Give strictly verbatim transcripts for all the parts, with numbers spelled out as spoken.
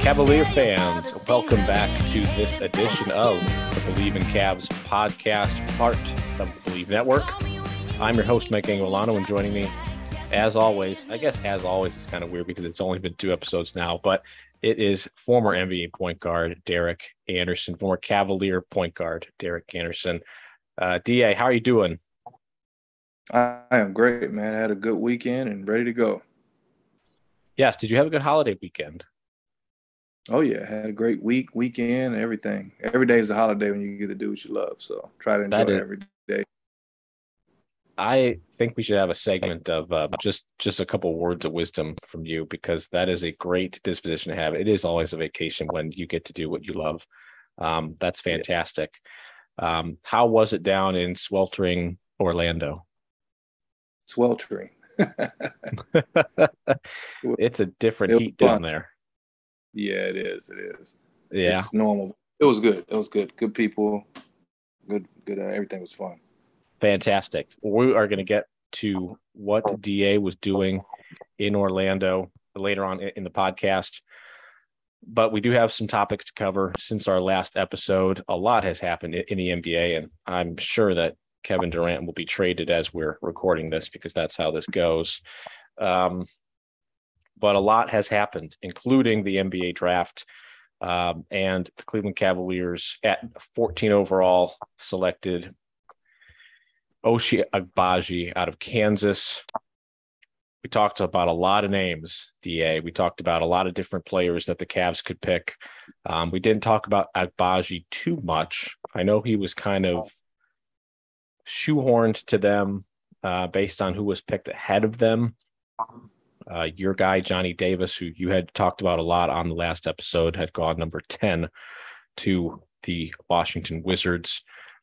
Cavalier fans, welcome back to this edition of the Believe in Cavs podcast, part of the Believe Network. I'm your host, Mike Angolano, and joining me, as always, I guess as always is kind of weird because it's only been two episodes now, but it is former N B A point guard Derek Anderson, former Cavalier point guard Derek Anderson. Uh, D A, how are you doing? I am great, man. I had a good weekend and ready to go. Yes. Did you have a good holiday weekend? Oh, yeah. I had a great week, weekend, and everything. Every day is a holiday when you get to do what you love. So try to enjoy is, every day. I think we should have a segment of uh, just, just a couple words of wisdom from you, because that is a great disposition to have. It is always a vacation when you get to do what you love. Um, that's fantastic. Yeah. Um, how was it down in sweltering Orlando? Sweltering. It's a different heat down there. Yeah, it is. It is. Yeah. It's normal. It was good. It was good. Good people. Good, good. Uh, everything was fun. Fantastic. We are going to get to what D A was doing in Orlando later on in the podcast. But we do have some topics to cover since our last episode. A lot has happened in the N B A, and I'm sure that Kevin Durant will be traded as we're recording this because that's how this goes. Um, but a lot has happened, including the N B A draft, um, and the Cleveland Cavaliers at fourteen overall selected Ochai Agbaji out of Kansas. We talked about a lot of names, D A. We talked about a lot of different players that the Cavs could pick. Um, we didn't talk about Agbaji too much. I know he was kind of shoehorned to them uh, based on who was picked ahead of them. Uh, your guy, Johnny Davis, who you had talked about a lot on the last episode, had gone number ten to the Washington Wizards.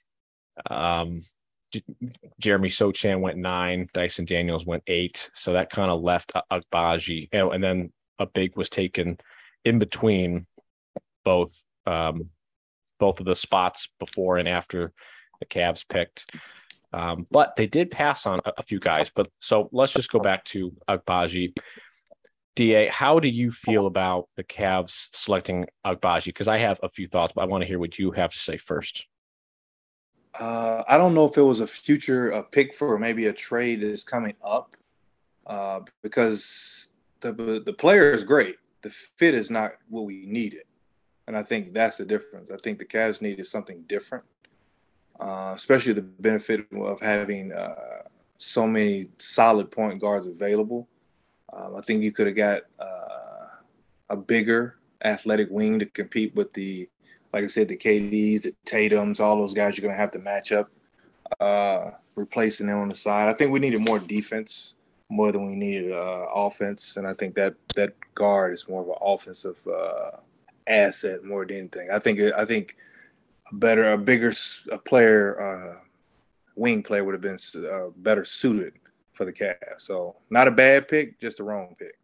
Um, Jeremy Sochan went nine. Dyson Daniels went eight. So that kind of left Agbaji. You know, and then a big was taken in between both um, both of the spots before and after the Cavs picked. Um, but they did pass on a, a few guys. But so let's just go back to Agbaji. D A, how do you feel about the Cavs selecting Agbaji? Because I have a few thoughts, but I want to hear what you have to say first. Uh, I don't know if it was a future a pick for maybe a trade that's coming up uh, because the the player is great. The fit is not what we needed. And I think that's the difference. I think the Cavs needed something different, uh, especially the benefit of having uh, so many solid point guards available. Um, I think you could have got uh, a bigger athletic wing to compete with the Like I said, the K Ds, the Tatums, all those guys you're going to have to match up, uh, replacing them on the side. I think we needed more defense more than we needed uh, offense, and I think that that guard is more of an offensive uh, asset more than anything. I think I think a better, a bigger a player, uh, wing player would have been uh, better suited for the Cavs. So not a bad pick, just a wrong pick.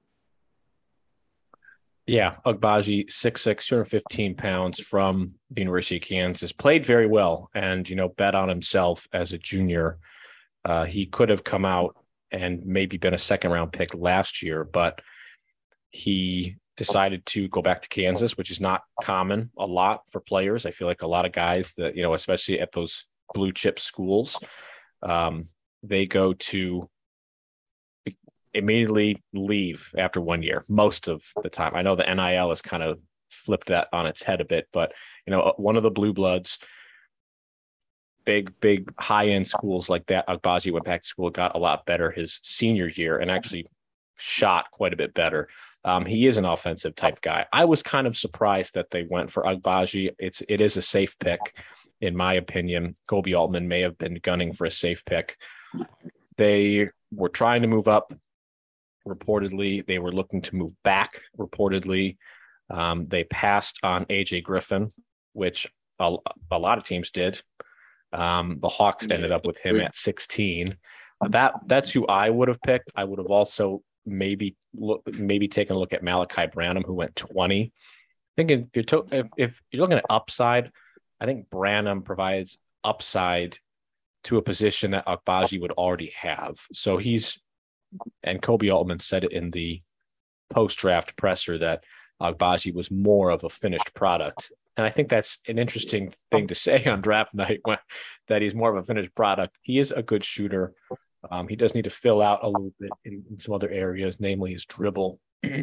Yeah, Agbaji, six six, two hundred fifteen pounds from the University of Kansas, played very well and, you know, bet on himself as a junior. Uh, he could have come out and maybe been a second round pick last year, but he decided to go back to Kansas, which is not common a lot for players. I feel like a lot of guys that, you know, especially at those blue chip schools, um, they go to immediately leave after one year most of the time. I know the N I L has kind of flipped that on its head a bit, but you know, one of the blue bloods, big, big high-end schools like that, Agbaji went back to school, got a lot better his senior year and actually shot quite a bit better. Um, he is an offensive type guy. I was kind of surprised that they went for Agbaji. It's, it is a safe pick. In my opinion, Kobe Altman may have been gunning for a safe pick. They were trying to move up. Reportedly, they were looking to move back. Reportedly, um, they passed on A J Griffin, which a, a lot of teams did. Um, the Hawks ended up with him at sixteen. That that's who I would have picked. I would have also maybe look, maybe taken a look at Malachi Branham, who went twenty. I think if you're to, if, if you're looking at upside, I think Branham provides upside to a position that Agbaji would already have. So he's, and Kobe Altman said it in the post-draft presser that Agbaji was more of a finished product. And I think that's an interesting thing to say on draft night, when, that he's more of a finished product. He is a good shooter. Um, he does need to fill out a little bit in, in some other areas, namely his dribble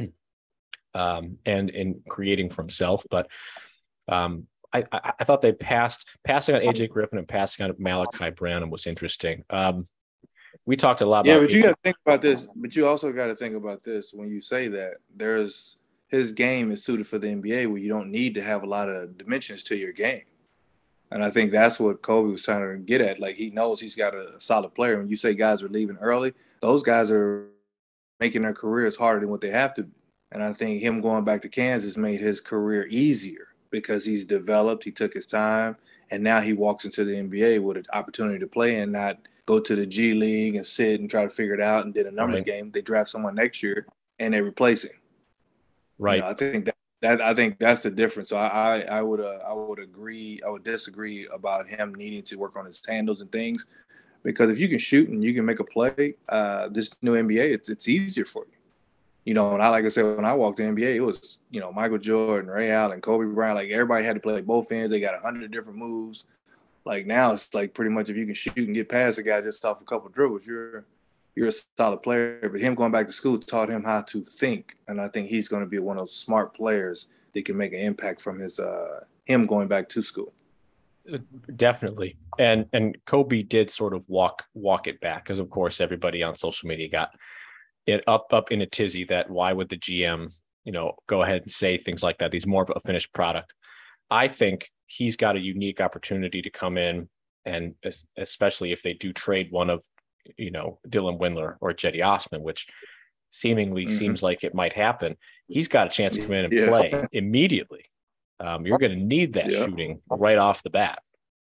um, and in creating for himself. But um, I, I, I thought they passed passing on A J Griffin and passing on Malachi Branham was interesting. Um, we talked a lot yeah, about. but you got to think about this. But you also got to think about this when you say that there's his game is suited for the N B A, where you don't need to have a lot of dimensions to your game. And I think that's what Kobe was trying to get at. Like, he knows he's got a solid player. When you say guys are leaving early, those guys are making their careers harder than what they have to be. And I think him going back to Kansas made his career easier because he's developed, he took his time, and now he walks into the N B A with an opportunity to play and not go to the G League and sit and try to figure it out and did a numbers right. game. They draft someone next year and they replace him. Right. You know, I think that, that I think that's the difference. So I I, I would uh, I would agree. I would disagree about him needing to work on his handles and things, because if you can shoot and you can make a play, uh, this new N B A, it's it's easier for you. You know, and I like I said, when I walked the N B A, it was, you know, Michael Jordan, Ray Allen, Kobe Bryant. Like, everybody had to play both ends. They got a hundred different moves. Like, now it's like pretty much if you can shoot and get past a guy just off a couple dribbles, you're you're a solid player. But him going back to school taught him how to think, and I think he's going to be one of those smart players that can make an impact from his uh, him going back to school. Definitely. And and Kobe did sort of walk walk it back, because of course everybody on social media got it up up in a tizzy that why would the G M, you know, go ahead and say things like that? He's more of a finished product. I think he's got a unique opportunity to come in, and especially if they do trade one of, you know, Dylan Windler or Cedi Osman, which seemingly mm-hmm. seems like it might happen, he's got a chance to come in and yeah. play immediately. Um, you're going to need that yeah. shooting right off the bat.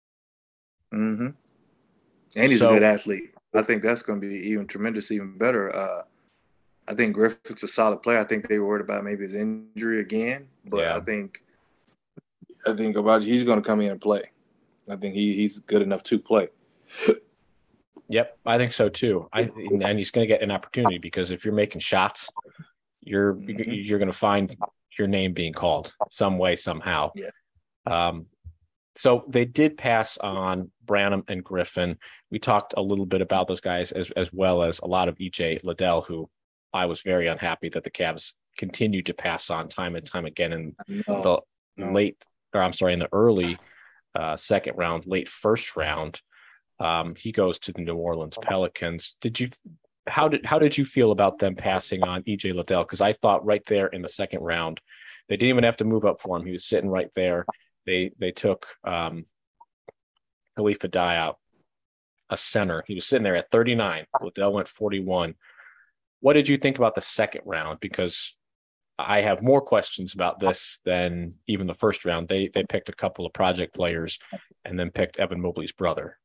Mm-hmm. And he's so, a good athlete. I think that's going to be even tremendous, even better. Uh, I think Griffin's a solid player. I think they were worried about maybe his injury again, but yeah. I think I think about he's going to come in and play. I think he he's good enough to play. Yep, I think so too. I and he's going to get an opportunity, because if you're making shots, you're mm-hmm. you're going to find your name being called some way, somehow. Yeah. Um, so they did pass on Branham and Griffin. We talked a little bit about those guys, as as well as a lot of E J Liddell, who I was very unhappy that the Cavs continued to pass on time and time again in no, the no. late, or I'm sorry, in the early uh, second round, late first round. Um, he goes to the New Orleans Pelicans. Did you? How did how did you feel about them passing on E J Liddell? Because I thought right there in the second round, they didn't even have to move up for him. He was sitting right there. They they took um, Khalifa Diop, a center. He was sitting there at thirty-nine. Liddell went forty-one. What did you think about the second round? Because I have more questions about this than even the first round. They they picked a couple of project players and then picked Evan Mobley's brother.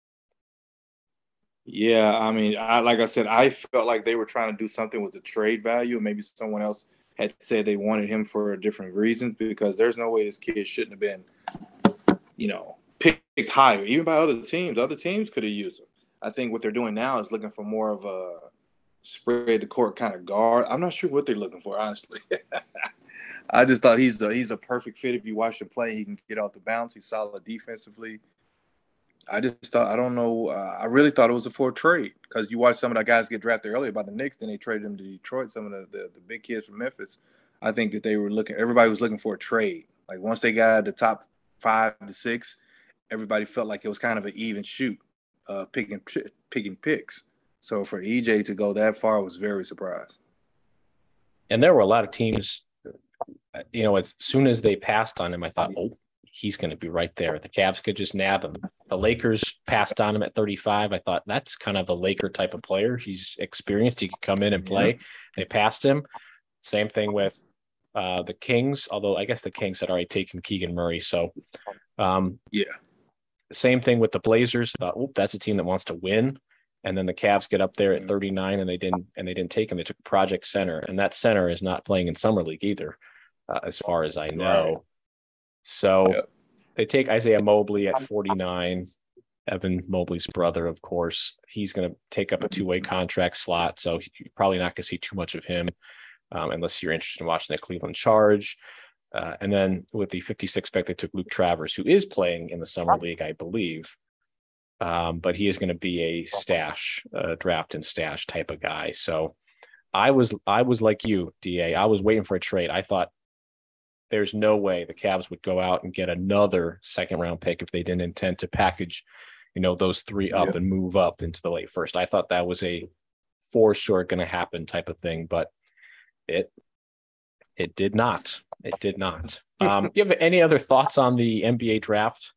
Yeah, I mean, I, like I said, I felt like they were trying to do something with the trade value. Maybe someone else had said they wanted him for different reasons, because there's no way this kid shouldn't have been, you know, picked higher, even by other teams. Other teams could have used him. I think what they're doing now is looking for more of a spread the court kind of guard. I'm not sure what they're looking for, honestly. I just thought he's a, he's a perfect fit. If you watch him play, he can get off the bounce. He's solid defensively. I just thought, I don't know, uh, I really thought it was a for trade, because you watch some of the guys get drafted earlier by the Knicks, then they traded them to Detroit, some of the, the, the big kids from Memphis. I think that they were looking, everybody was looking for a trade. Like, once they got the top five to six, everybody felt like it was kind of an even shoot, uh, picking picking picks. So for E J to go that far, I was very surprised. And there were a lot of teams, you know, as soon as they passed on him, I thought, oh, he's going to be right there. The Cavs could just nab him. The Lakers passed on him at thirty-five. I thought that's kind of a Laker type of player. He's experienced. He could come in and play. Yeah. They passed him. Same thing with uh, the Kings, although I guess the Kings had already taken Keegan Murray. So, um, yeah. Same thing with the Blazers. Thought, oh, that's a team that wants to win. And then the Cavs get up there at thirty-nine, and they didn't and they didn't take him. They took Project Center, and that center is not playing in Summer League either, uh, as far as I know. Right. So yep. They take Isaiah Mobley at forty-nine, Evan Mobley's brother, of course. He's going to take up a two-way contract slot, so you're probably not going to see too much of him. um, unless you're interested in watching the Cleveland Charge. Uh, and then with the fifty-six pick, they took Luke Travers, who is playing in the summer league, I believe. Um, but he is going to be a stash, uh, draft and stash type of guy. So I was, I was like you, D A. I was waiting for a trade. I thought there's no way the Cavs would go out and get another second round pick if they didn't intend to package, you know, those three up Yeah. and move up into the late first. I thought that was a for sure going to happen type of thing, but it, it did not. It did not. Um, do you have any other thoughts on the N B A draft?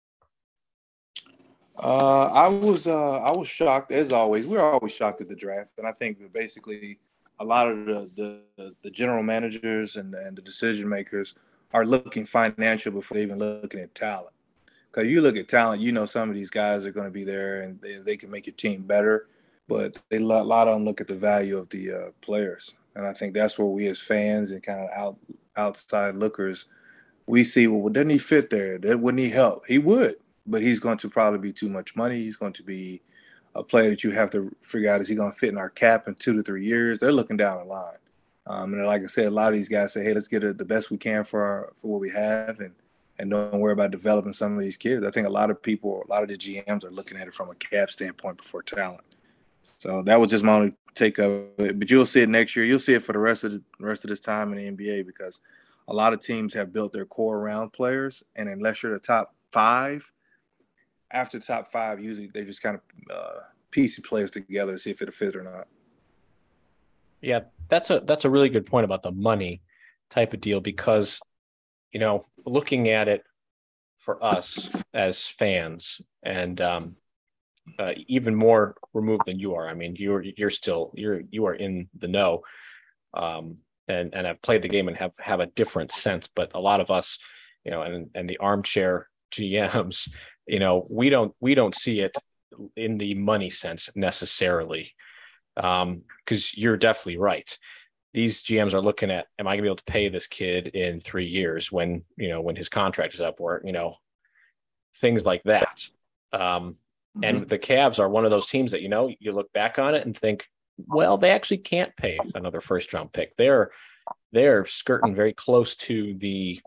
Uh, I was uh, I was shocked as always. We're always shocked at the draft, and I think that basically a lot of the the, the general managers and, and the decision makers are looking financial before they even looking at talent. Because you look at talent, you know some of these guys are going to be there and they, they can make your team better, but they, a lot of them look at the value of the uh, players, and I think that's where we as fans and kind of out outside lookers we see. Well, doesn't he fit there? That wouldn't he help? He would. But he's going to probably be too much money. He's going to be a player that you have to figure out, is he going to fit in our cap in two to three years? They're looking down the line. Um, and like I said, a lot of these guys say, hey, let's get it the best we can for our, for what we have and, and don't worry about developing some of these kids. I think a lot of people, a lot of the G Ms are looking at it from a cap standpoint before talent. So that was just my only take of it. But you'll see it next year. You'll see it for the rest of the rest of this time in the N B A because a lot of teams have built their core around players. And unless you're the top five, after the top five, usually they just kind of uh, piece players together to see if it'll fit or not. Yeah, that's a that's a really good point about the money type of deal because, you know, looking at it for us as fans and um, uh, even more removed than you are. I mean, you're you're still you're you are in the know, um, and and have played the game and have have a different sense. But a lot of us, you know, and and the armchair G Ms, you know, we don't we don't see it in the money sense necessarily, um, because you're definitely right. These G Ms are looking at, am I going to be able to pay this kid in three years when, you know, when his contract is up, or, you know, things like that. Um, and Mm-hmm. the Cavs are one of those teams that, you know, you look back on it and think, well, they actually can't pay another first round pick. They're, they're skirting very close to the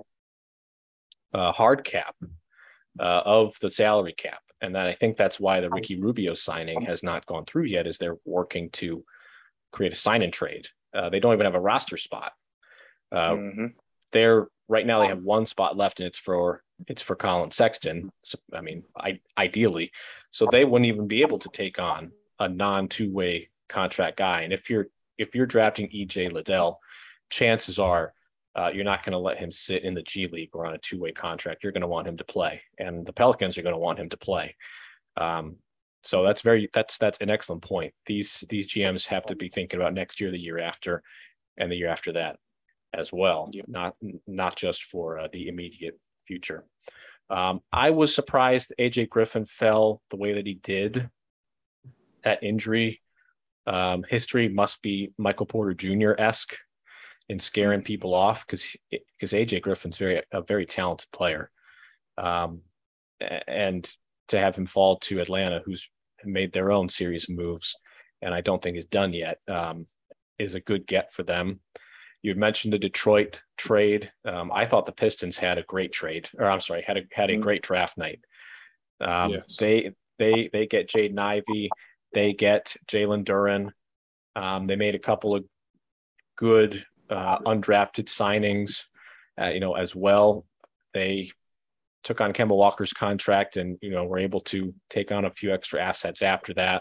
uh, hard cap uh, of the salary cap. And then I think that's why the Ricky Rubio signing has not gone through yet, is they're working to create a sign and trade. Uh, they don't even have a roster spot. Uh, Mm-hmm. They're right now they have one spot left, and it's for it's for Colin Sexton. So, I mean, I, ideally, so they wouldn't even be able to take on a non two way contract guy. And if you're if you're drafting E J Liddell, chances are uh, you're not going to let him sit in the G League or on a two way contract. You're going to want him to play, and the Pelicans are going to want him to play. Um, So that's very that's that's an excellent point. These these G Ms have to be thinking about next year, the year after, and the year after that as well. Yep. Not not just for uh, the immediate future. Um, I was surprised A J Griffin fell the way that he did. That injury um, history must be Michael Porter Junior esque in scaring people off because because A J Griffin's very a very talented player, um, and to have him fall to Atlanta, who's made their own series of moves, and I don't think is done yet, um, is a good get for them. You mentioned the Detroit trade. Um, I thought the Pistons had a great trade, or I'm sorry, had a had a great draft night. Um, Yes. They they they get Jaden Ivey, they get Jalen Duren. Um, they made a couple of good uh, undrafted signings, uh, you know, as well. They took on Kemba Walker's contract and, you know, were able to take on a few extra assets after that.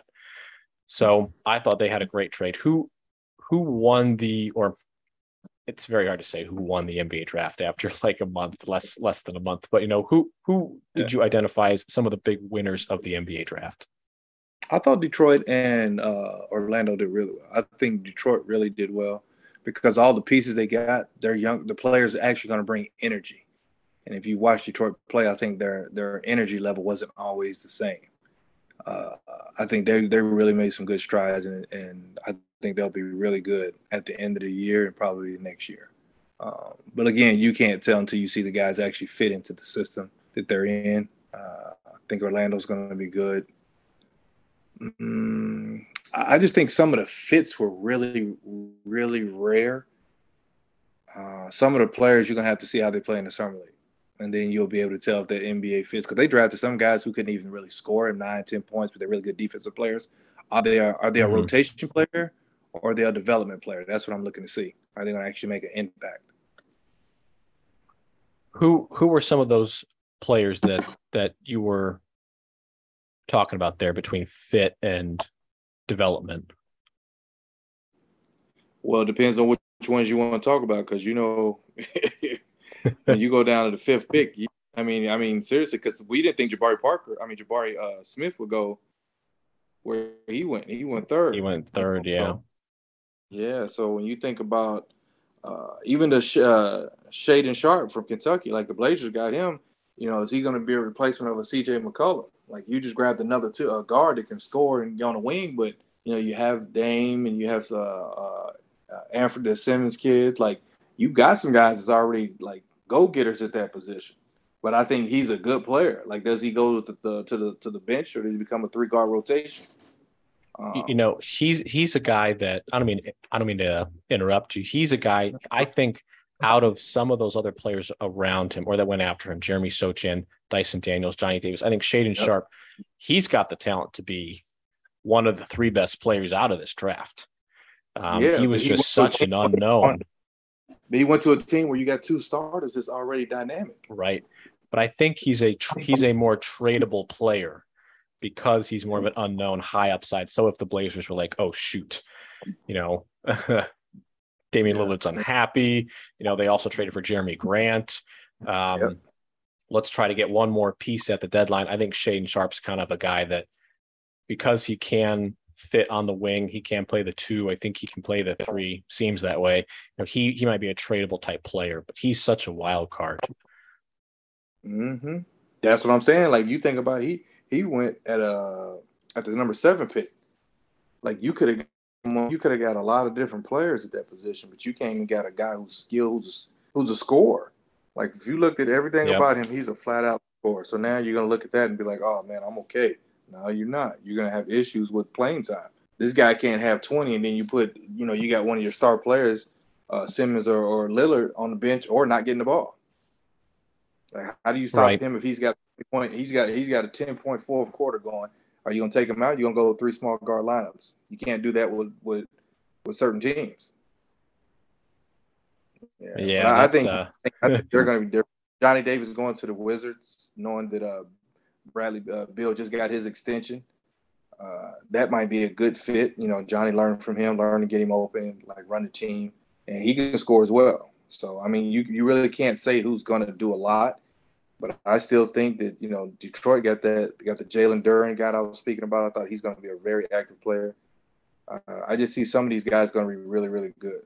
So I thought they had a great trade. Who, who won the, or it's very hard to say who won the N B A draft after like a month, less, less than a month, but you know, who, who did Yeah. you identify as some of the big winners of the N B A draft? I thought Detroit and uh, Orlando did really well. I think Detroit really did well because all the pieces they got, they're young. The players are actually going to bring energy. And if you watch Detroit play, I think their their energy level wasn't always the same. Uh, I think they they really made some good strides, and, and I think they'll be really good at the end of the year and probably next year. Um, but again, you can't tell until you see the guys actually fit into the system that they're in. Uh, I think Orlando's going to be good. Mm, I just think some of the fits were really, really rare. Uh, some of the players you're gonna have to see how they play in the summer league, and then you'll be able to tell if their N B A fits. Because they drafted some guys who couldn't even really score in nine, ten points, but they're really good defensive players. Are they a, are they a Mm-hmm. rotation player or are they a development player? That's what I'm looking to see. Are they going to actually make an impact? Who who were some of those players that that you were talking about there between fit and development? Well, it depends on which ones you want to talk about, because you know when you go down to the fifth pick, you, I mean, I mean seriously, because we didn't think Jabari Parker, I mean Jabari uh, Smith would go where he went. He went third. He went third, yeah. Yeah. So when you think about uh, even the uh, Shaden Sharp from Kentucky, like the Blazers got him, you know, is he going to be a replacement of a C J McCollum? Like you just grabbed another two, a guard that can score and get on the wing, but you know you have Dame and you have uh, uh, uh, Anthony Simmons kids. Like you got some guys that's already like go getters at that position. But I think he's a good player. Like, does he go to the to the to the bench or does he become a three guard rotation? Um, you know, he's he's a guy that I don't mean I don't mean to interrupt you. He's a guy I think out of some of those other players around him or that went after him, Jeremy Sochan, Dyson Daniels, Johnny Davis. I think Shaden yep. Sharp, he's got the talent to be one of the three best players out of this draft. Um, yeah, he was he just such an unknown. But he went to a team where you got two starters that's already dynamic, right? But I think he's a he's a more tradable player because he's more of an unknown high upside. So if the Blazers were like, oh shoot, you know, Damian yeah. Lillard's unhappy, you know, they also traded for Jeremy Grant. Um, yep. Let's try to get one more piece at the deadline. I think Shaden Sharp's kind of a guy that because he can fit on the wing, he can play the two. I think he can play the three. Seems that way. You know, he he might be a tradable type player, but he's such a wild card. Mm-hmm. That's what I'm saying. Like you think about it, he he went at a at the number seven pick. Like you could have you could have got a lot of different players at that position, but you can't even got a guy who's skilled, who's a, who's a scorer. Like if you looked at everything yep. about him, he's a flat out scorer. So now you're gonna look at that and be like, oh man, I'm okay. No, you're not. You're gonna have issues with playing time. This guy can't have twenty, and then you put, you know, you got one of your star players, uh, Simmons or, or Lillard, on the bench or not getting the ball. Like, how do you stop right. him if he's got a point? He's got he's got a ten point fourth quarter going. Are you gonna take him out? You're gonna go with three small guard lineups. You can't do that with with, with certain teams. Yeah, yeah I think, uh... I think they're gonna be different. Johnny Davis going to the Wizards, knowing that uh, Bradley uh, Beal just got his extension. Uh, that might be a good fit. You know, Johnny learned from him, learned to get him open, like run the team, and he can score as well. So, I mean, you you really can't say who's going to do a lot, but I still think that, you know, Detroit got that, got the Jalen Duren guy I was speaking about. I thought he's going to be a very active player. Uh, I just see some of these guys going to be really, really good.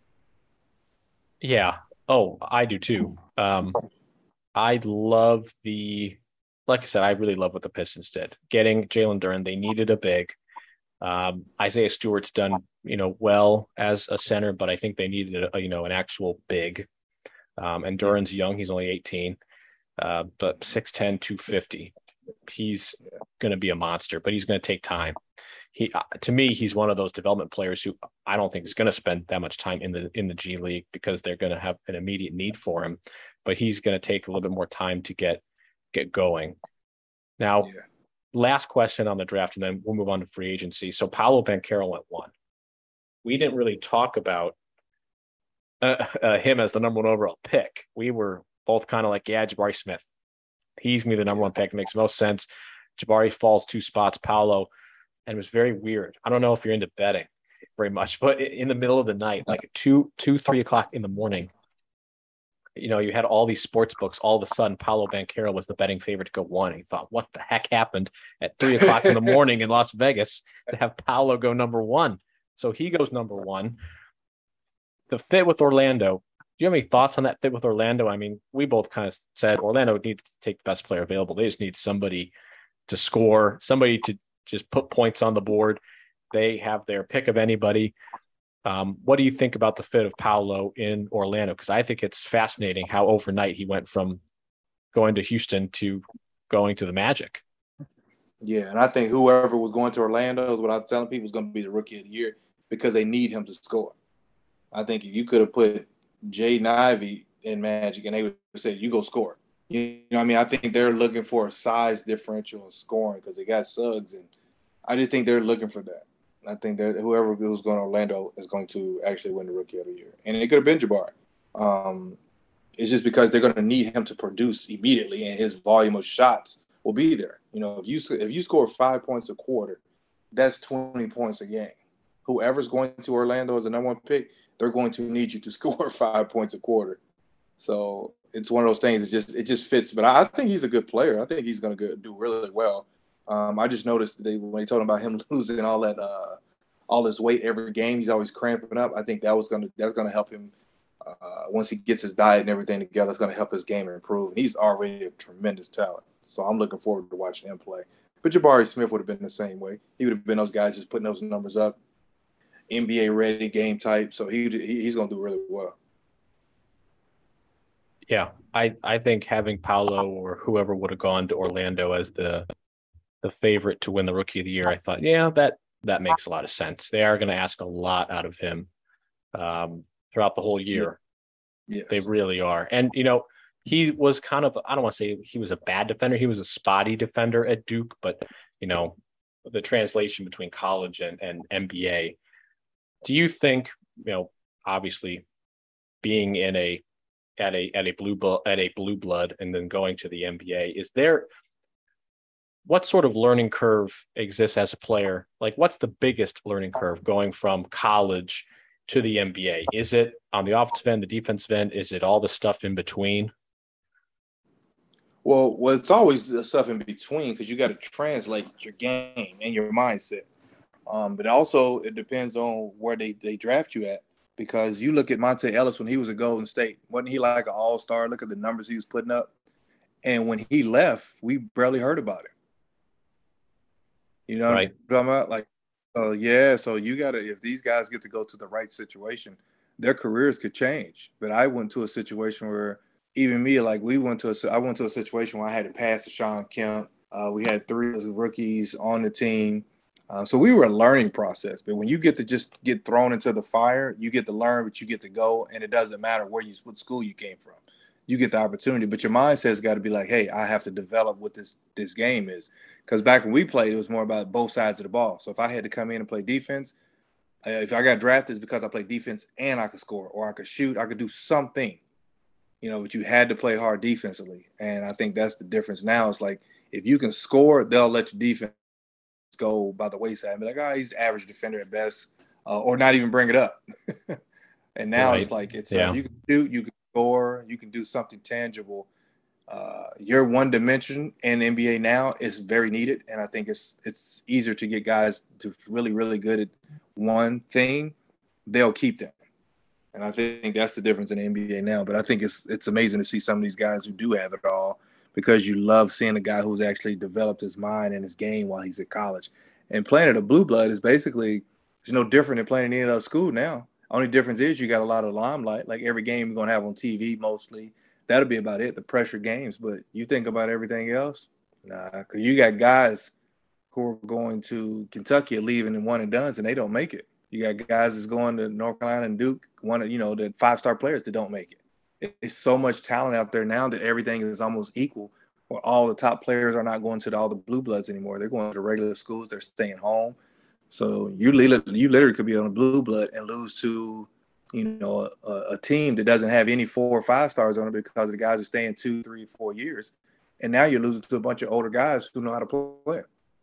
Yeah. Oh, I do too. Um, I love the, like I said, I really love what the Pistons did. Getting Jalen Duren, they needed a big. Um, Isaiah Stewart's done, you know, well as a center, but I think they needed, a, you know, an actual big. Um, and Duren's young; he's only eighteen, uh, but six ten, two fifty. He's going to be a monster, but he's going to take time. He, uh, to me, he's one of those development players who I don't think is going to spend that much time in the in the G League because they're going to have an immediate need for him. But he's going to take a little bit more time to get get going. Now. Yeah. Last question on the draft, and then we'll move on to free agency. So Paolo Banchero went one. We didn't really talk about uh, uh, him as the number one overall pick. We were both kind of like, yeah, Jabari Smith. He's going to be the number one pick. It makes most sense. Jabari falls two spots, Paolo, and it was very weird. I don't know if you're into betting very much, but in the middle of the night, like two, two, three o'clock in the morning, you know, you had all these sports books. All of a sudden, Paolo Banchero was the betting favorite to go one. And you thought, what the heck happened at three o'clock in the morning in Las Vegas to have Paolo go number one? So he goes number one. The fit with Orlando. Do you have any thoughts on that fit with Orlando? I mean, we both kind of said Orlando needs to take the best player available. They just need somebody to score, somebody to just put points on the board. They have their pick of anybody. Um, what do you think about the fit of Paolo in Orlando? Because I think it's fascinating how overnight he went from going to Houston to going to the Magic. Yeah, and I think whoever was going to Orlando is what I'm telling people is going to be the rookie of the year because they need him to score. I think if you could have put Jaden Ivey in Magic, and they would say, "You go score." You know what I mean? I think they're looking for a size differential in scoring because they got Suggs, and I just think they're looking for that. I think that whoever who's going to Orlando is going to actually win the Rookie of the Year, and it could have been Jabari. Um, it's just because they're going to need him to produce immediately, and his volume of shots will be there. You know, if you if you score five points a quarter, that's twenty points a game. Whoever's going to Orlando as the number one pick, they're going to need you to score five points a quarter. So it's one of those things. It just it just fits. But I think he's a good player. I think he's going to do really well. Um, I just noticed today when they told him about him losing all that uh, all this weight every game, he's always cramping up. I think that was going to that's going to help him uh, once he gets his diet and everything together. It's going to help his game improve. And he's already a tremendous talent. So I'm looking forward to watching him play. But Jabari Smith would have been the same way. He would have been those guys just putting those numbers up, N B A ready game type. So he, he he's going to do really well. Yeah, I, I think having Paolo or whoever would have gone to Orlando as the the favorite to win the Rookie of the Year, I thought, yeah, that that makes a lot of sense. They are going to ask a lot out of him um, throughout the whole year. Yes. They really are. And, you know, he was kind of, I don't want to say he was a bad defender. He was a spotty defender at Duke, but, you know, the translation between college and, and N B A. Do you think, you know, obviously being in a, at a, at a blue, at a blue blood and then going to the N B A, is there, what sort of learning curve exists as a player? Like, what's the biggest learning curve going from college to the N B A? Is it on the offensive end, the defensive end? Is it all the stuff in between? Well, well, it's always the stuff in between because you got to translate your game and your mindset. Um, but also, it depends on where they, they draft you at. Because you look at Monte Ellis when he was at Golden State, wasn't he like an all-star? Look at the numbers he was putting up. And when he left, we barely heard about it. You know right. what I'm talking about? Like, uh, yeah, so you got to, if these guys get to go to the right situation, their careers could change. But I went to a situation where even me, like we went to a, I went to a situation where I had to pass to Sean Kemp. Uh, we had three rookies on the team. Uh, so we were a learning process. But when you get to just get thrown into the fire, you get to learn, but you get to go. And it doesn't matter where you, what school you came from. You get the opportunity, but your mindset's got to be like, hey, I have to develop what this this game is. Because back when we played, it was more about both sides of the ball. So if I had to come in and play defense, uh, if I got drafted, it's because I played defense and I could score, or I could shoot, I could do something, you know, but you had to play hard defensively. And I think that's the difference now. It's like, if you can score, they'll let your defense go by the wayside and be like, oh, he's average defender at best, uh, or not even bring it up. And now right. It's like, it's yeah. uh, you can shoot, you can score, you can do something tangible. Uh, your one dimension in the N B A now is very needed, and I think it's it's easier to get guys to really really good at one thing. They'll keep them, and I think that's the difference in the N B A now. But I think it's it's amazing to see some of these guys who do have it all, because you love seeing a guy who's actually developed his mind and his game while he's at college. And playing at a blue blood is basically it's no different than playing in any other school now. Only difference is you got a lot of limelight. Like every game you're gonna have on T V mostly. That'll be about it, the pressure games. But you think about everything else, nah, because you got guys who are going to Kentucky leaving in one and dones, and they don't make it. You got guys that's going to North Carolina and Duke, one of, you know, the five-star players that don't make it. It's so much talent out there now that everything is almost equal, where all the top players are not going to the, all the blue bloods anymore. They're going to regular schools. They're staying home. So you literally, you literally could be on a blue blood and lose to, you know, a, a team that doesn't have any four or five stars on it because the guys are staying two, three, four years. And now you're losing to a bunch of older guys who know how to play.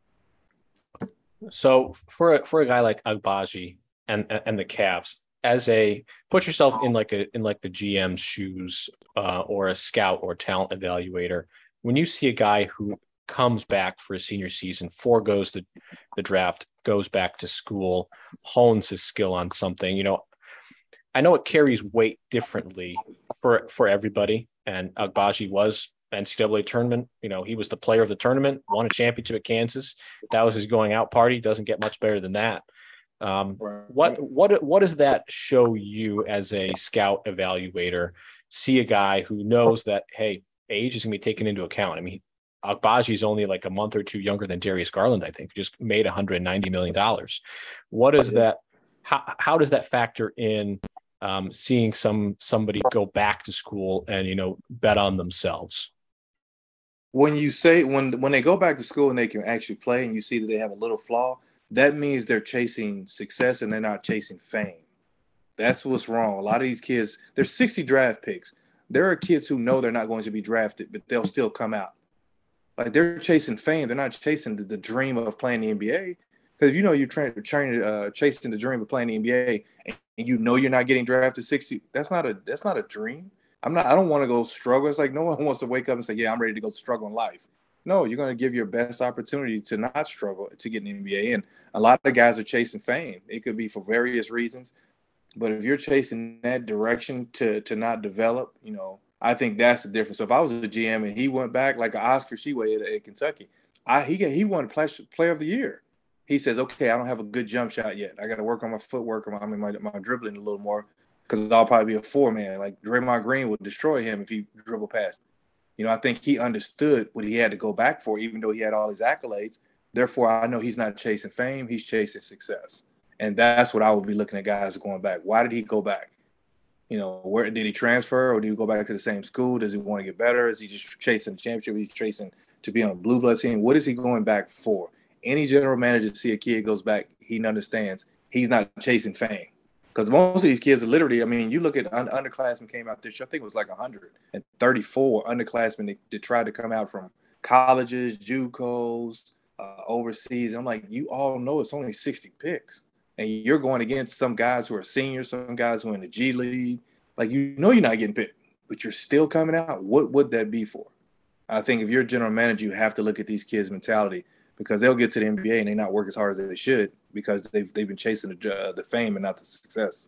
So for a, for a guy like Agbaji and and the Cavs, as a put yourself in like a in like the G M's shoes uh, or a scout or talent evaluator, when you see a guy who comes back for a senior season, foregoes the the draft, goes back to school, hones his skill on something, you know, I know it carries weight differently for for everybody. And Agbaji was N C double A tournament. You know, he was the player of the tournament, won a championship at Kansas. That was his going out party. Doesn't get much better than that. Um, what what what does that show you as a scout evaluator? See a guy who knows that, hey, age is going to be taken into account. I mean, Agbaji is only like a month or two younger than Darius Garland, I think, just made one hundred ninety million dollars. What is that? How how does that factor in um, seeing some somebody go back to school and, you know, bet on themselves? When you say when when they go back to school and they can actually play and you see that they have a little flaw, that means they're chasing success and they're not chasing fame. That's what's wrong. A lot of these kids, there's sixty draft picks. There are kids who know they're not going to be drafted, but they'll still come out. Like they're chasing fame. They're not chasing the, the dream of playing the N B A. Because if you know you're trying, trying uh, chasing the dream of playing the N B A, and, and you know you're not getting drafted sixty, that's not a that's not a dream. I'm not. I don't want to go struggle. It's like no one wants to wake up and say, "Yeah, I'm ready to go struggle in life." No, you're going to give your best opportunity to not struggle to get in the N B A. And a lot of guys are chasing fame. It could be for various reasons, but if you're chasing that direction to to not develop, you know, I think that's the difference. So if I was a G M and he went back like an Oscar Sheway at, at Kentucky, I he he won Player of the Year. He says, "Okay, I don't have a good jump shot yet. I got to work on my footwork, I mean my my dribbling a little more." Because I'll probably be a four man. Like Draymond Green would destroy him if he dribbled past. You know, I think he understood what he had to go back for, even though he had all his accolades. Therefore, I know he's not chasing fame; he's chasing success, and that's what I would be looking at guys going back. Why did he go back? You know, where did he transfer, or did he go back to the same school? Does he want to get better? Is he just chasing the championship? Is he chasing to be on a blue blood team? What is he going back for? Any general manager see a kid goes back, he understands he's not chasing fame. Because most of these kids are literally, I mean, you look at un- underclassmen came out this year, I think it was like one hundred thirty-four underclassmen that, that tried to come out from colleges, JUCOs, uh, overseas. And I'm like, you all know it's only sixty picks. And you're going against some guys who are seniors, some guys who are in the G League. Like, you know you're not getting picked, but you're still coming out. What would that be for? I think if you're a general manager, you have to look at these kids' mentality, because they'll get to the N B A and they not work as hard as they should because they've they've been chasing the, uh, the fame and not the success.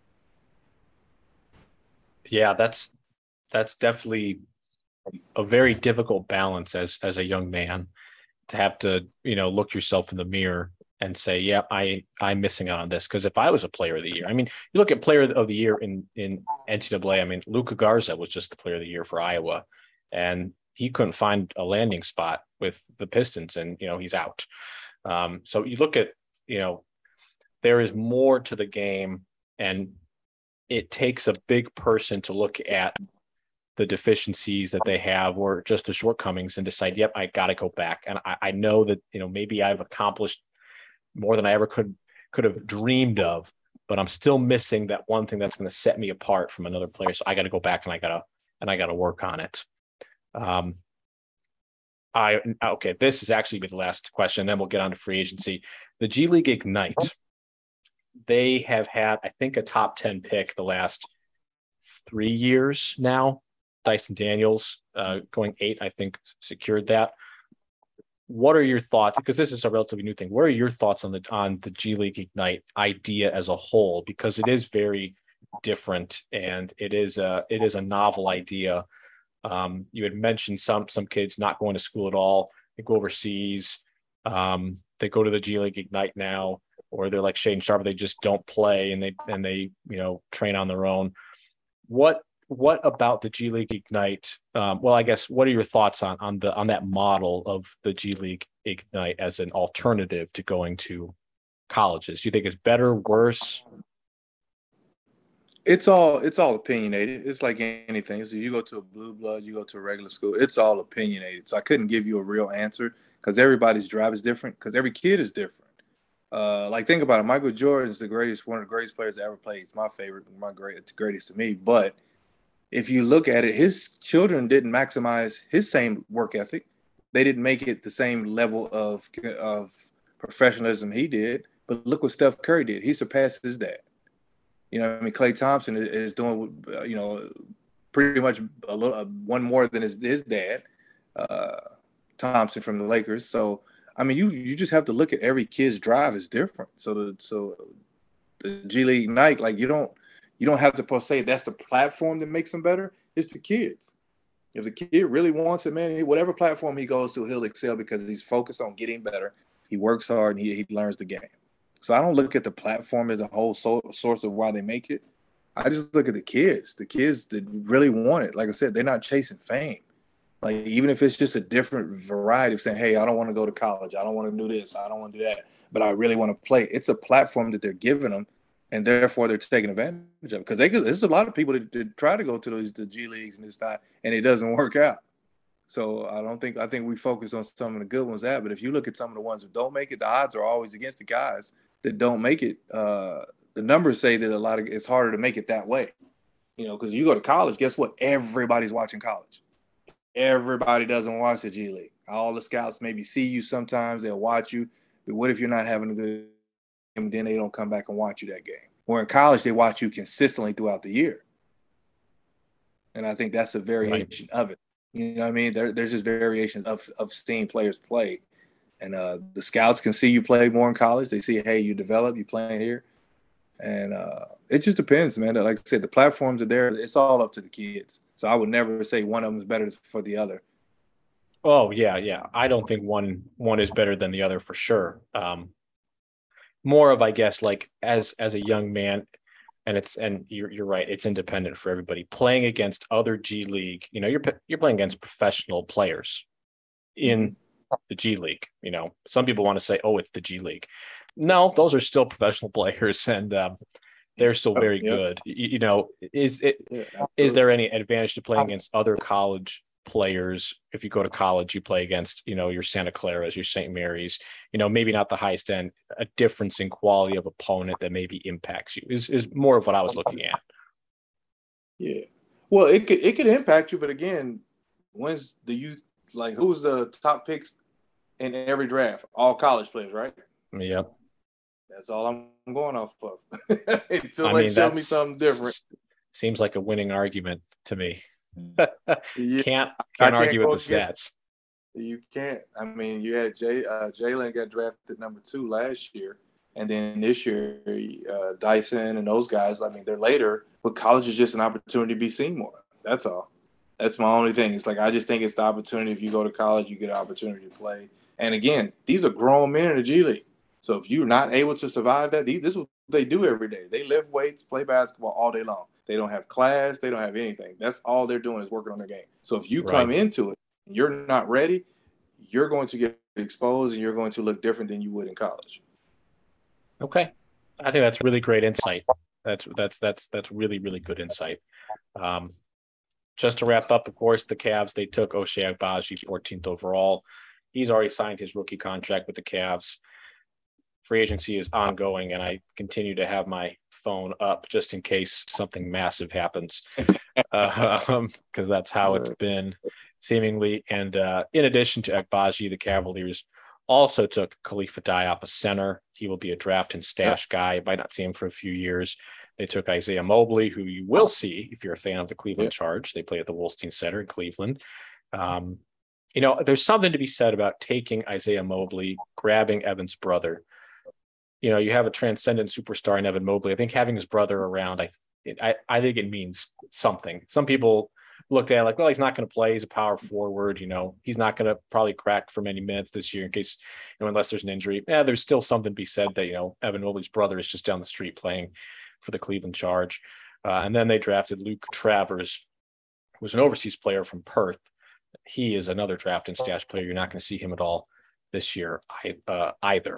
Yeah, that's that's definitely a very difficult balance as as a young man to have to, you know, look yourself in the mirror and say, yeah, I I'm missing out on this. Because if I was a player of the year, I mean, you look at player of the year in in N C double A. I mean, Luka Garza was just the player of the year for Iowa, and he couldn't find a landing spot with the Pistons, and, you know, he's out. Um, so you look at, you know, there is more to the game, and it takes a big person to look at the deficiencies that they have or just the shortcomings and decide, yep, I got to go back. And I, I know that, you know, maybe I've accomplished more than I ever could, could have dreamed of, but I'm still missing that one thing that's going to set me apart from another player. So I got to go back and I got to, and I got to work on it. Um, I okay. This is actually the last question. Then we'll get on to free agency. The G League Ignite. They have had, I think, a top ten pick the last three years now. Dyson Daniels, uh, going eight, I think, secured that. What are your thoughts? Because this is a relatively new thing. What are your thoughts on the on the G League Ignite idea as a whole? Because it is very different and it is a it is a novel idea. Um, you had mentioned some some kids not going to school at all. They go overseas. Um, they go to the G League Ignite now, or they're like Shaedon Sharpe. They just don't play and they and they you know train on their own. What what about the G League Ignite? Um, well, I guess what are your thoughts on on the on that model of the G League Ignite as an alternative to going to colleges? Do you think it's better, worse? It's all it's all opinionated. It's like anything. So you go to a blue blood, you go to a regular school. It's all opinionated. So I couldn't give you a real answer because everybody's drive is different. Because every kid is different. Uh, like think about it. Michael Jordan is the greatest, one of the greatest players that ever played. He's my favorite, my great, it's greatest to me. But if you look at it, his children didn't maximize his same work ethic. They didn't make it the same level of of professionalism he did. But look what Steph Curry did. He surpassed his dad. You know, I mean, Klay Thompson is doing, you know, pretty much a little uh, one more than his, his dad, uh, Thompson from the Lakers. So, I mean, you you just have to look at every kid's drive is different. So the so the G League Ignite, like you don't you don't have to per se that's the platform that makes them better. It's the kids. If the kid really wants it, man, whatever platform he goes to, he'll excel because he's focused on getting better. He works hard and he he learns the game. So I don't look at the platform as a whole so, source of why they make it. I just look at the kids, the kids that really want it. Like I said, they're not chasing fame. Like even if it's just a different variety of saying, hey, I don't want to go to college. I don't want to do this. I don't want to do that. But I really want to play. It's a platform that they're giving them. and therefore they're taking advantage of it. Because they there's a lot of people that, that try to go to those the G leagues and it's not, and it doesn't work out. So I don't think I think we focus on some of the good ones that, but if you look at some of the ones that don't make it, the odds are always against the guys that don't make it. Uh, the numbers say that a lot of it's harder to make it that way. You know, because you go to college, guess what? Everybody's watching college. Everybody doesn't watch the G League. All the scouts maybe see you sometimes, they'll watch you. But what if you're not having a good game, then they don't come back and watch you that game? Or in college, they watch you consistently throughout the year. And I think that's a variation right. of it. You know what I mean? There, there's just variations of, of seeing players play. And uh, the scouts can see you play more in college. They see, hey, you develop, you playing here. And uh, it just depends, man. Like I said, the platforms are there. It's all up to the kids. So I would never say one of them is better for the other. Oh, yeah, yeah. I don't think one one is better than the other for sure. Um, more of, I guess, like as as a young man, and it's and you're you're right, it's independent for everybody. Playing against other G League, you know, you're you're playing against professional players in the G League. You know, some people want to say, oh, it's the G League. No, those are still professional players, and um, they're still very oh, yeah. good. You, you know, is it yeah, is there any advantage to playing against other college players? If you go to college, you play against, you know, your Santa Claras, your Saint Mary's, you know, maybe not the highest end, a difference in quality of opponent that maybe impacts you is, is more of what I was looking at. Yeah. Well, it could, it could impact you, but again, when's the you like, who's the top picks in every draft? All college players, right? Yep. That's all I'm going off of. Until I they mean, show me something different. Seems like a winning argument to me. yeah. Can't can't, can't argue with the against, stats. You can't. I mean, you had Jay uh, Jalen got drafted number two last year, and then this year uh, Dyson and those guys. I mean, they're later, but college is just an opportunity to be seen more. That's all. That's my only thing. It's like I just think it's the opportunity. If you go to college, you get an opportunity to play. And again, these are grown men in the G League. So if you're not able to survive that, this is what they do every day. They lift weights, play basketball all day long. They don't have class. They don't have anything. That's all they're doing is working on their game. So if you right. come into it, you're not ready, you're going to get exposed and you're going to look different than you would in college. Okay. I think that's really great insight. That's that's that's that's really, really good insight. Um, just to wrap up, of course, the Cavs, they took Ochai Agbaji fourteenth overall. He's already signed his rookie contract with the Cavs. Free agency is ongoing, and I continue to have my phone up just in case something massive happens, because uh, um, that's how it's been seemingly. And uh, in addition to Agbaji, the Cavaliers also took Khalifa Diop, a center. He will be a draft and stash guy. You might not see him for a few years. They took Isaiah Mobley, who you will see if you're a fan of the Cleveland Charge. They play at the Wolstein Center in Cleveland. Um, you know, there's something to be said about taking Isaiah Mobley, grabbing Evan's brother. You know, you have a transcendent superstar in Evan Mobley. I think having his brother around, I, I, I think it means something. Some people looked at it like, well, he's not going to play. He's a power forward. You know, he's not going to probably crack for many minutes this year in case, you know, unless there's an injury. Yeah, there's still something to be said that, you know, Evan Mobley's brother is just down the street playing for the Cleveland Charge. Uh, and then they drafted Luke Travers, who's an overseas player from Perth. He is another draft and stash player. You're not going to see him at all this year uh, either.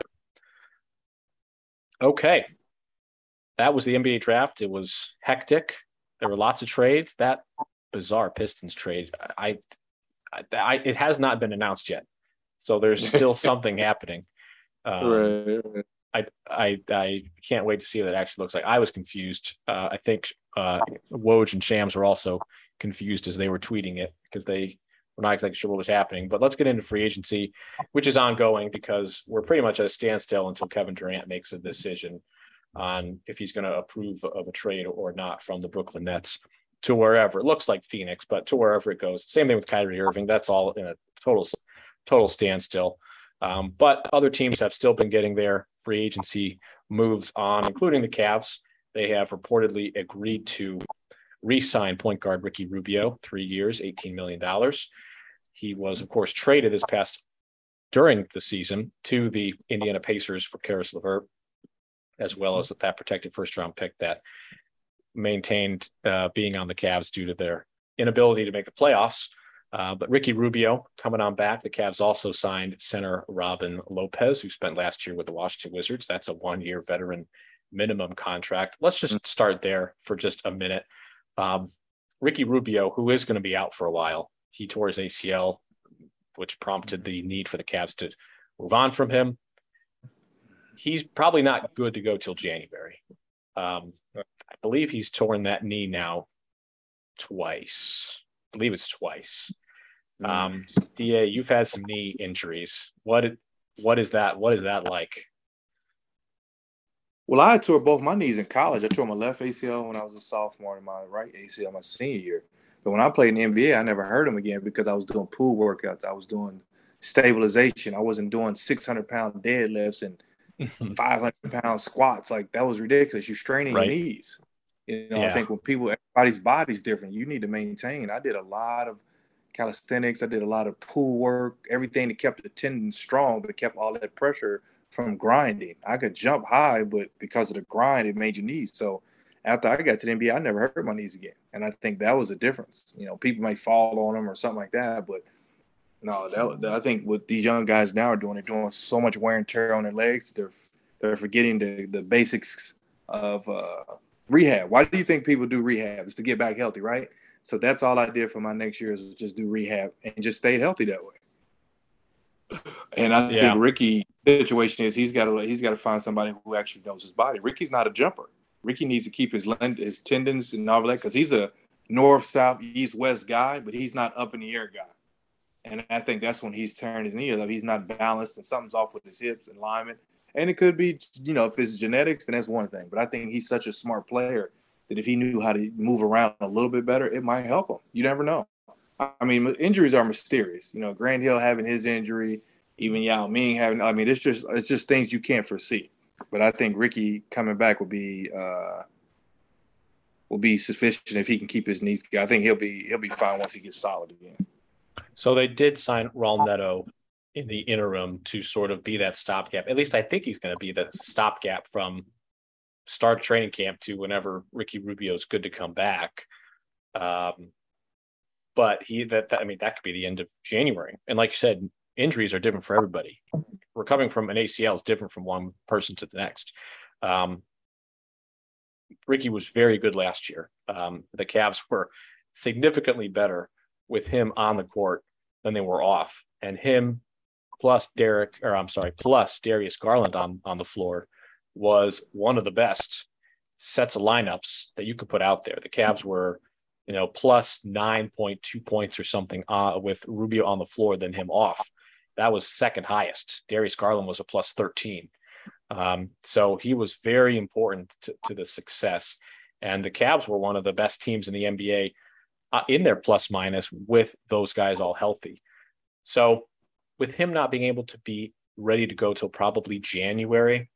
Okay. That was the N B A draft. It was hectic. There were lots of trades. That bizarre Pistons trade, I, I, I it has not been announced yet. So there's still something happening. Um, right, right. I, I, I can't wait to see what it actually looks like. I was confused. Uh, I think uh, Woj and Shams were also confused as they were tweeting it because they were not exactly sure what was happening. But let's get into free agency, which is ongoing because we're pretty much at a standstill until Kevin Durant makes a decision on if he's going to approve of a trade or not from the Brooklyn Nets to wherever. It looks like Phoenix, but to wherever it goes. Same thing with Kyrie Irving. That's all in a total, total standstill. Um, but other teams have still been getting their free agency moves on, including the Cavs. They have reportedly agreed to re-sign point guard Ricky Rubio, three years, eighteen million dollars. He was, of course, traded this past during the season to the Indiana Pacers for Karis LeVert, as well as that protected first-round pick that maintained uh, being on the Cavs due to their inability to make the playoffs. Uh, but Ricky Rubio coming on back. The Cavs also signed center Robin Lopez, who spent last year with the Washington Wizards. That's a one-year veteran minimum contract. Let's just start there for just a minute. Um, Ricky Rubio, who is going to be out for a while, he tore his A C L, which prompted the need for the Cavs to move on from him. He's probably not good to go till January. Um, I believe he's torn that knee now twice. I believe it's twice. Um, D A, you've had some knee injuries. What what is that? What is that like? Well, I tore both my knees in college. I tore my left A C L when I was a sophomore and my right A C L my senior year. But when I played in the N B A, I never hurt them again because I was doing pool workouts. I was doing stabilization. I wasn't doing six hundred pound deadlifts and five hundred pound squats. Like, that was ridiculous. You're straining right. your knees. You know, yeah. I think when people, everybody's body's different. You need to maintain. I did a lot of calisthenics. I did a lot of pool work, everything that kept the tendon strong, but it kept all that pressure from grinding. I could jump high, but because of the grind, it made your knees. So after I got to the N B A, I never hurt my knees again. And I think that was a difference. You know, people may fall on them or something like that, but no, that, that, I think what these young guys now are doing, they're doing so much wear and tear on their legs. They're they're forgetting the, the basics of uh, rehab. Why do you think people do rehab? It's to get back healthy, right? So that's all I did for my next year is just do rehab and just stayed healthy that way. And I yeah. think Ricky's situation is he's got to he's got to find somebody who actually knows his body. Ricky's not a jumper. Ricky needs to keep his his tendons and all that because he's a north, south, east, west guy, but he's not up in the air guy. And I think that's when he's turned his knee up. He's not balanced and something's off with his hips and alignment. And it could be, you know, if it's genetics, then that's one thing. But I think he's such a smart player that if he knew how to move around a little bit better, it might help him. You never know. I mean, injuries are mysterious. You know, Grant Hill having his injury, even Yao Ming having, I mean, it's just it's just things you can't foresee. But I think Ricky coming back will be uh, will be sufficient if he can keep his knees. I think he'll be he'll be fine once he gets solid again. So they did sign Raul Neto in the interim to sort of be that stopgap. At least I think he's going to be the stopgap from start training camp to whenever Ricky Rubio is good to come back. Um, but he that, that I mean that could be the end of January. And like you said, injuries are different for everybody. Recovering from an A C L is different from one person to the next. Um, Ricky was very good last year. Um, the Cavs were significantly better with him on the court than they were off. And him plus Derek, or I'm sorry, plus Darius Garland on, on the floor was one of the best sets of lineups that you could put out there. The Cavs were, you know, plus nine point two points or something uh, with Rubio on the floor than him off. That was second highest. Darius Garland was a plus thirteen. Um, so he was very important to, to the success. And the Cavs were one of the best teams in the N B A uh, in their plus minus with those guys all healthy. So with him not being able to be ready to go till probably January,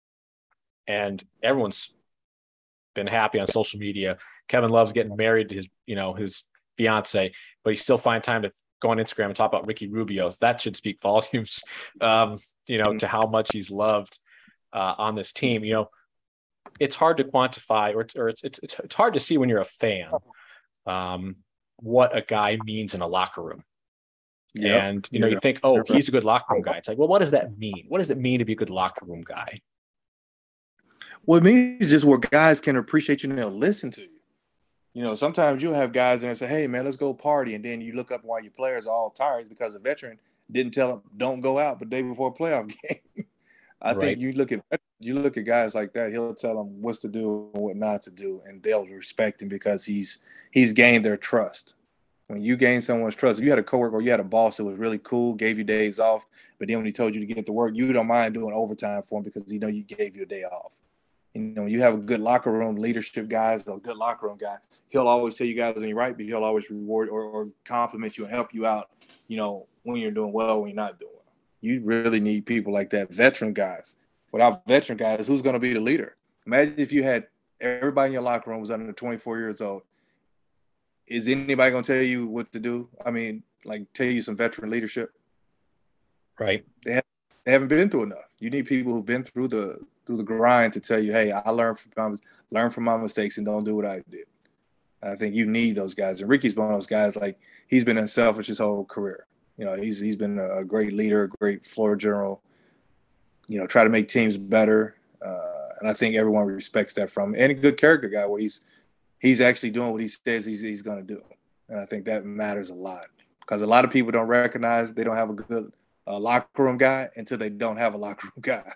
and everyone's been happy on social media. Kevin Love's getting married to his, you know, his fiance, but he still find time to go on Instagram and talk about Ricky Rubio. That should speak volumes, um, you know, to how much he's loved uh, on this team. You know, it's hard to quantify, or, or it's, it's it's hard to see when you're a fan um, what a guy means in a locker room. Yep. And, you know, yeah. you think, oh, he's a good locker room guy. It's like, well, what does that mean? What does it mean to be a good locker room guy? Well, it means just where guys can appreciate you and they'll listen to you. You know, sometimes you'll have guys there and say, hey, man, let's go party. And then you look up while your players are all tired because the veteran didn't tell them, don't go out the day before a playoff game. I right. think you look at you look at guys like that, he'll tell them what to do and what not to do, and they'll respect him because he's he's gained their trust. When you gain someone's trust, if you had a coworker or you had a boss that was really cool, gave you days off, but then when he told you to get to work, you don't mind doing overtime for him because he know you gave you a day off. You know, you have a good locker room leadership guys, a good locker room guy. He'll always tell you guys when you're right, but he'll always reward or, or compliment you and help you out, you know, when you're doing well, when you're not doing well. You really need people like that, veteran guys. Without veteran guys, who's going to be the leader? Imagine if you had everybody in your locker room was under twenty-four years old. Is anybody going to tell you what to do? I mean, like tell you some veteran leadership? Right. They, have, they haven't been through enough. You need people who've been through the through the grind to tell you, hey, I learned from my, learn from my mistakes and don't do what I did. I think you need those guys. And Ricky's one of those guys, like, he's been unselfish his whole career. You know, he's he's been a great leader, a great floor general, you know, try to make teams better. Uh, and I think everyone respects that from him. And a good character guy where he's he's actually doing what he says he's he's going to do, and I think that matters a lot because a lot of people don't recognize they don't have a good uh, locker room guy until they don't have a locker room guy.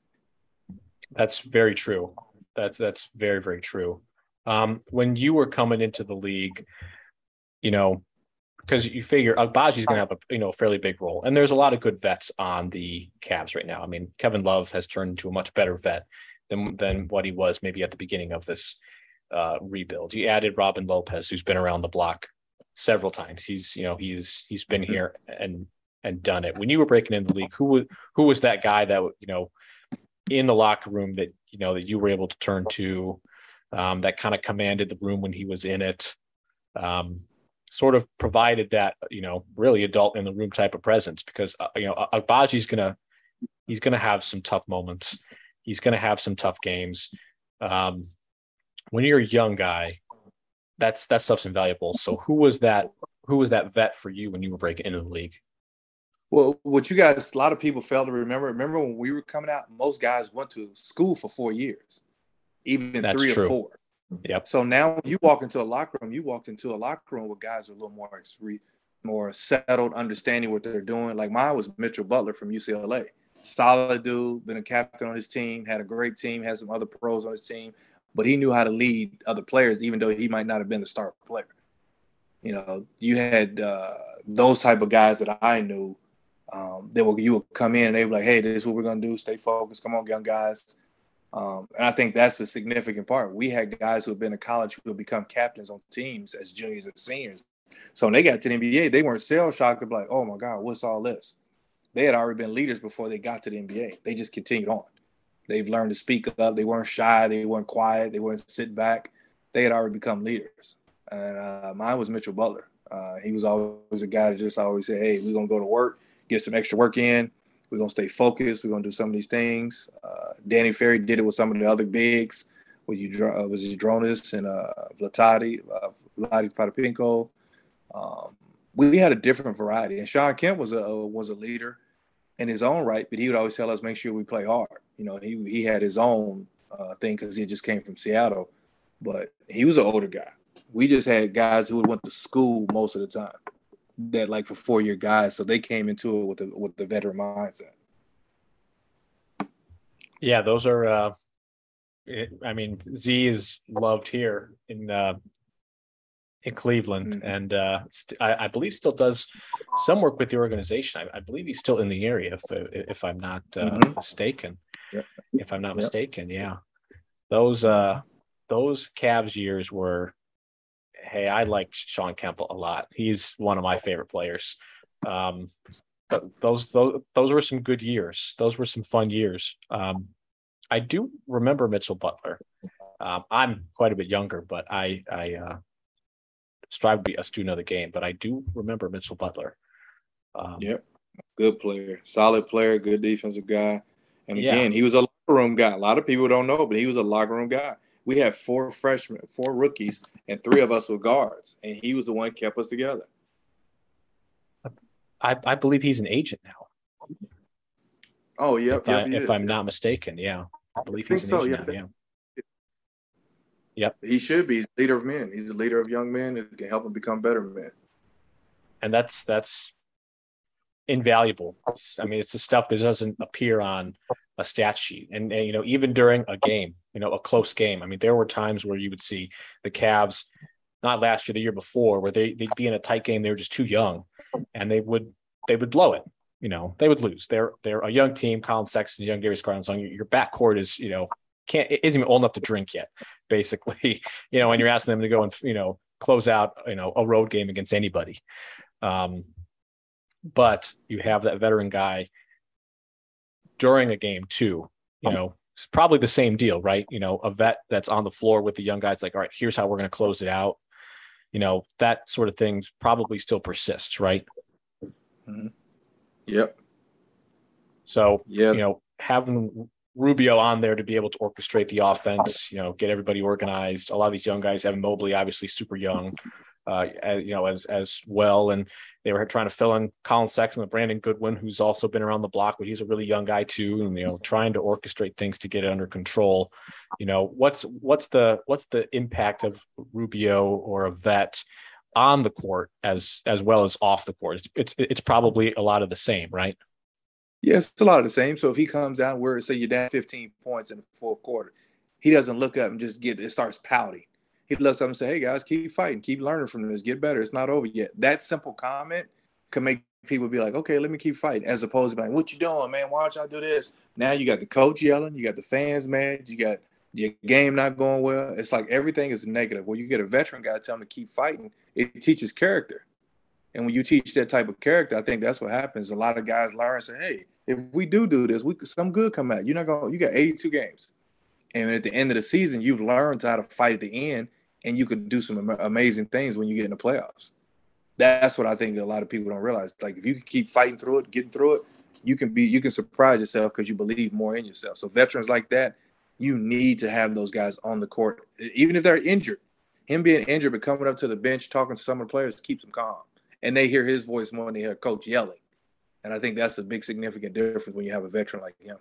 That's very true. That's that's very very true. Um, when you were coming into the league, you know, because you figure Agbaji's going to have a you know fairly big role, and there's a lot of good vets on the Cavs right now. I mean, Kevin Love has turned into a much better vet than than what he was maybe at the beginning of this uh, rebuild. You added Robin Lopez, who's been around the block several times. He's you know he's he's been here and and done it. When you were breaking into the league, who was who was that guy that you know in the locker room that you know that you were able to turn to, um, that kind of commanded the room when he was in it? Um, sort of provided that, you know, really adult in the room type of presence because, uh, you know, Agbaji's going to, he's going to have some tough moments. He's going to have some tough games. Um, when you're a young guy, that's, that stuff's invaluable. So who was that, who was that vet for you when you were breaking into the league? Well, what you guys, a lot of people fail to remember, remember when we were coming out, most guys went to school for four years, even That's three true. or four. Yep. So now when you walk into a locker room, you walked into a locker room with guys who are a little more more settled, understanding what they're doing. Like mine was Mitchell Butler from U C L A. Solid dude, been a captain on his team, had a great team, had some other pros on his team, but he knew how to lead other players, even though he might not have been the star player. You know, you had uh, those type of guys that I knew um, that would, you would come in and they were like, hey, this is what we're going to do. Stay focused. Come on, young guys. Um, and I think that's a significant part. We had guys who have been in college who have become captains on teams as juniors and seniors. So when they got to the N B A, they weren't shell shocked. They're like, oh, my God, what's all this? They had already been leaders before they got to the N B A. They just continued on. They've learned to speak up. They weren't shy. They weren't quiet. They weren't sit back. They had already become leaders. And uh, mine was Mitchell Butler. Uh, he was always a guy that just always said, hey, we're going to go to work, get some extra work in. We're going to stay focused. We're going to do some of these things. Uh, Danny Ferry did it with some of the other bigs. With you, uh, was Udronis and uh, Vladi, uh, Vladi Potapinko. Um, we had a different variety. And Sean Kemp was a was a leader in his own right, but he would always tell us, make sure we play hard. You know, he he had his own uh, thing because he just came from Seattle. But he was an older guy. We just had guys who went to school most of the time. That like for four-year guys, so they came into it with the with the veteran mindset. Yeah, those are. Uh, it, I mean, Z is loved here in uh, in Cleveland, mm-hmm. and uh, st- I, I believe still does some work with the organization. I, I believe he's still in the area, if if I'm not uh, mm-hmm. mistaken. Yep. If I'm not yep. mistaken, yeah. Those uh, those Cavs years were. Hey, I liked Sean Kemp a lot. He's one of my favorite players. Um, but those, those those were some good years. Those were some fun years. Um, I do remember Mitchell Butler. Um, I'm quite a bit younger, but I I uh, strive to be a student of the game. But I do remember Mitchell Butler. Um, yep, good player, solid player, good defensive guy. And again, yeah. he was a locker room guy. A lot of people don't know, but he was a locker room guy. We had four freshmen, four rookies, and three of us were guards, and he was the one that kept us together. I, I believe he's an agent now. Oh, yep. If, yep, I, if is, I'm yep. not mistaken, yeah. I believe I he's an so, agent yeah. now, yeah. Yep. He should be. He's a leader of men. He's a leader of young men who can help them become better men. And that's that's invaluable. It's, I mean, it's the stuff that doesn't appear on a stat sheet. And, and, you know, even during a game, you know, a close game. I mean, there were times where you would see the Cavs, not last year, the year before, where they, they'd be in a tight game. They were just too young and they would, they would blow it. You know, they would lose. They're, they're a young team, Colin Sexton, young Darius Garland. Your, your backcourt is, you know, can't, isn't even old enough to drink yet, basically, you know, and you're asking them to go and, you know, close out, you know, a road game against anybody. Um, but you have that veteran guy during a game too, you know, it's probably the same deal, right? You know, a vet that's on the floor with the young guys, like, all right, here's how we're going to close it out. You know, that sort of thing probably still persists, right? Mm-hmm. Yep. So, yeah. you know, having Rubio on there to be able to orchestrate the offense, you know, get everybody organized. A lot of these young guys, Evan Mobley, obviously super young. uh, as, you know, as as well. And they were trying to fill in Colin Sexton with Brandon Goodwin, who's also been around the block, but he's a really young guy too, and you know, trying to orchestrate things to get it under control. You know, what's what's the what's the impact of Rubio or a vet on the court as as well as off the court? It's it's, it's probably a lot of the same, right? Yeah, it's a lot of the same. So if he comes out where say you're down fifteen points in the fourth quarter, he doesn't look up and just get it starts pouting. He looks up and say, "Hey guys, keep fighting, keep learning from this, get better. It's not over yet." That simple comment can make people be like, "Okay, let me keep fighting," as opposed to being like, "What you doing, man? Why don't y'all do this?" Now you got the coach yelling, you got the fans mad, you got your game not going well. It's like everything is negative. When you get a veteran guy telling him to keep fighting, it teaches character. And when you teach that type of character, I think that's what happens. A lot of guys learn and say, "Hey, if we do do this, we some good come out. You're not going. You got eighty-two games, and at the end of the season, you've learned how to fight at the end, and you can do some amazing things when you get in the playoffs." That's what I think a lot of people don't realize. Like if you can keep fighting through it, getting through it, you can be you can surprise yourself because you believe more in yourself. So veterans like that, you need to have those guys on the court, even if they're injured. Him being injured, but coming up to the bench, talking to some of the players, keeps them calm. And they hear his voice more than they hear coach yelling. And I think that's a big significant difference when you have a veteran like him.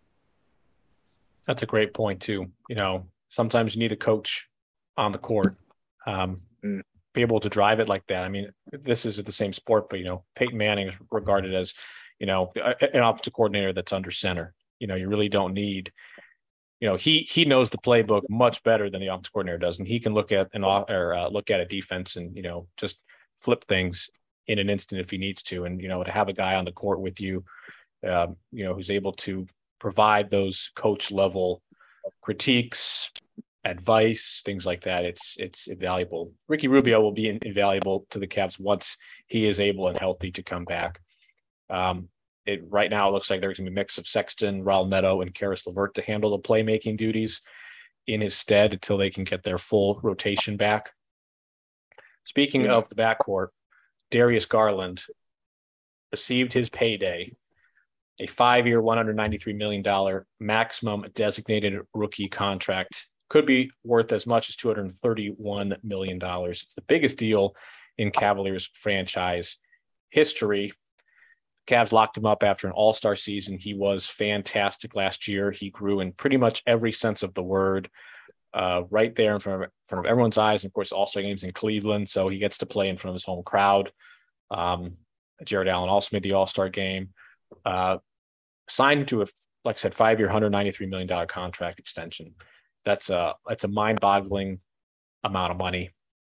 That's a great point too. You know, sometimes you need a coach on the court, um, mm. be able to drive it like that. I mean, this is the same sport, but, you know, Peyton Manning is regarded as, you know, an offensive coordinator that's under center. You know, you really don't need, you know, he he knows the playbook much better than the offensive coordinator does. And he can look at an or uh, look at a defense and, you know, just flip things in an instant if he needs to. And, you know, to have a guy on the court with you, um, you know, who's able to provide those coach level critiques, advice, things like that, it's it's invaluable. Ricky Rubio will be invaluable to the Cavs once he is able and healthy to come back. Um, it right now it looks like there's going to be a mix of Sexton, Raul Neto, and Karis LeVert to handle the playmaking duties in his stead until they can get their full rotation back. Speaking yeah. of the backcourt, Darius Garland received his payday, a five-year, one hundred ninety-three million dollars maximum designated rookie contract. Could be worth as much as two hundred thirty-one million dollars. It's the biggest deal in Cavaliers franchise history. Cavs locked him up after an all-star season. He was fantastic last year. He grew in pretty much every sense of the word, uh, right there in front of, in front of everyone's eyes. And of course, all-star games in Cleveland, so he gets to play in front of his home crowd. Um, Jared Allen also made the all-star game. Uh, signed to a, like I said, five-year, one hundred ninety-three million dollars contract extension. That's a that's a mind-boggling amount of money.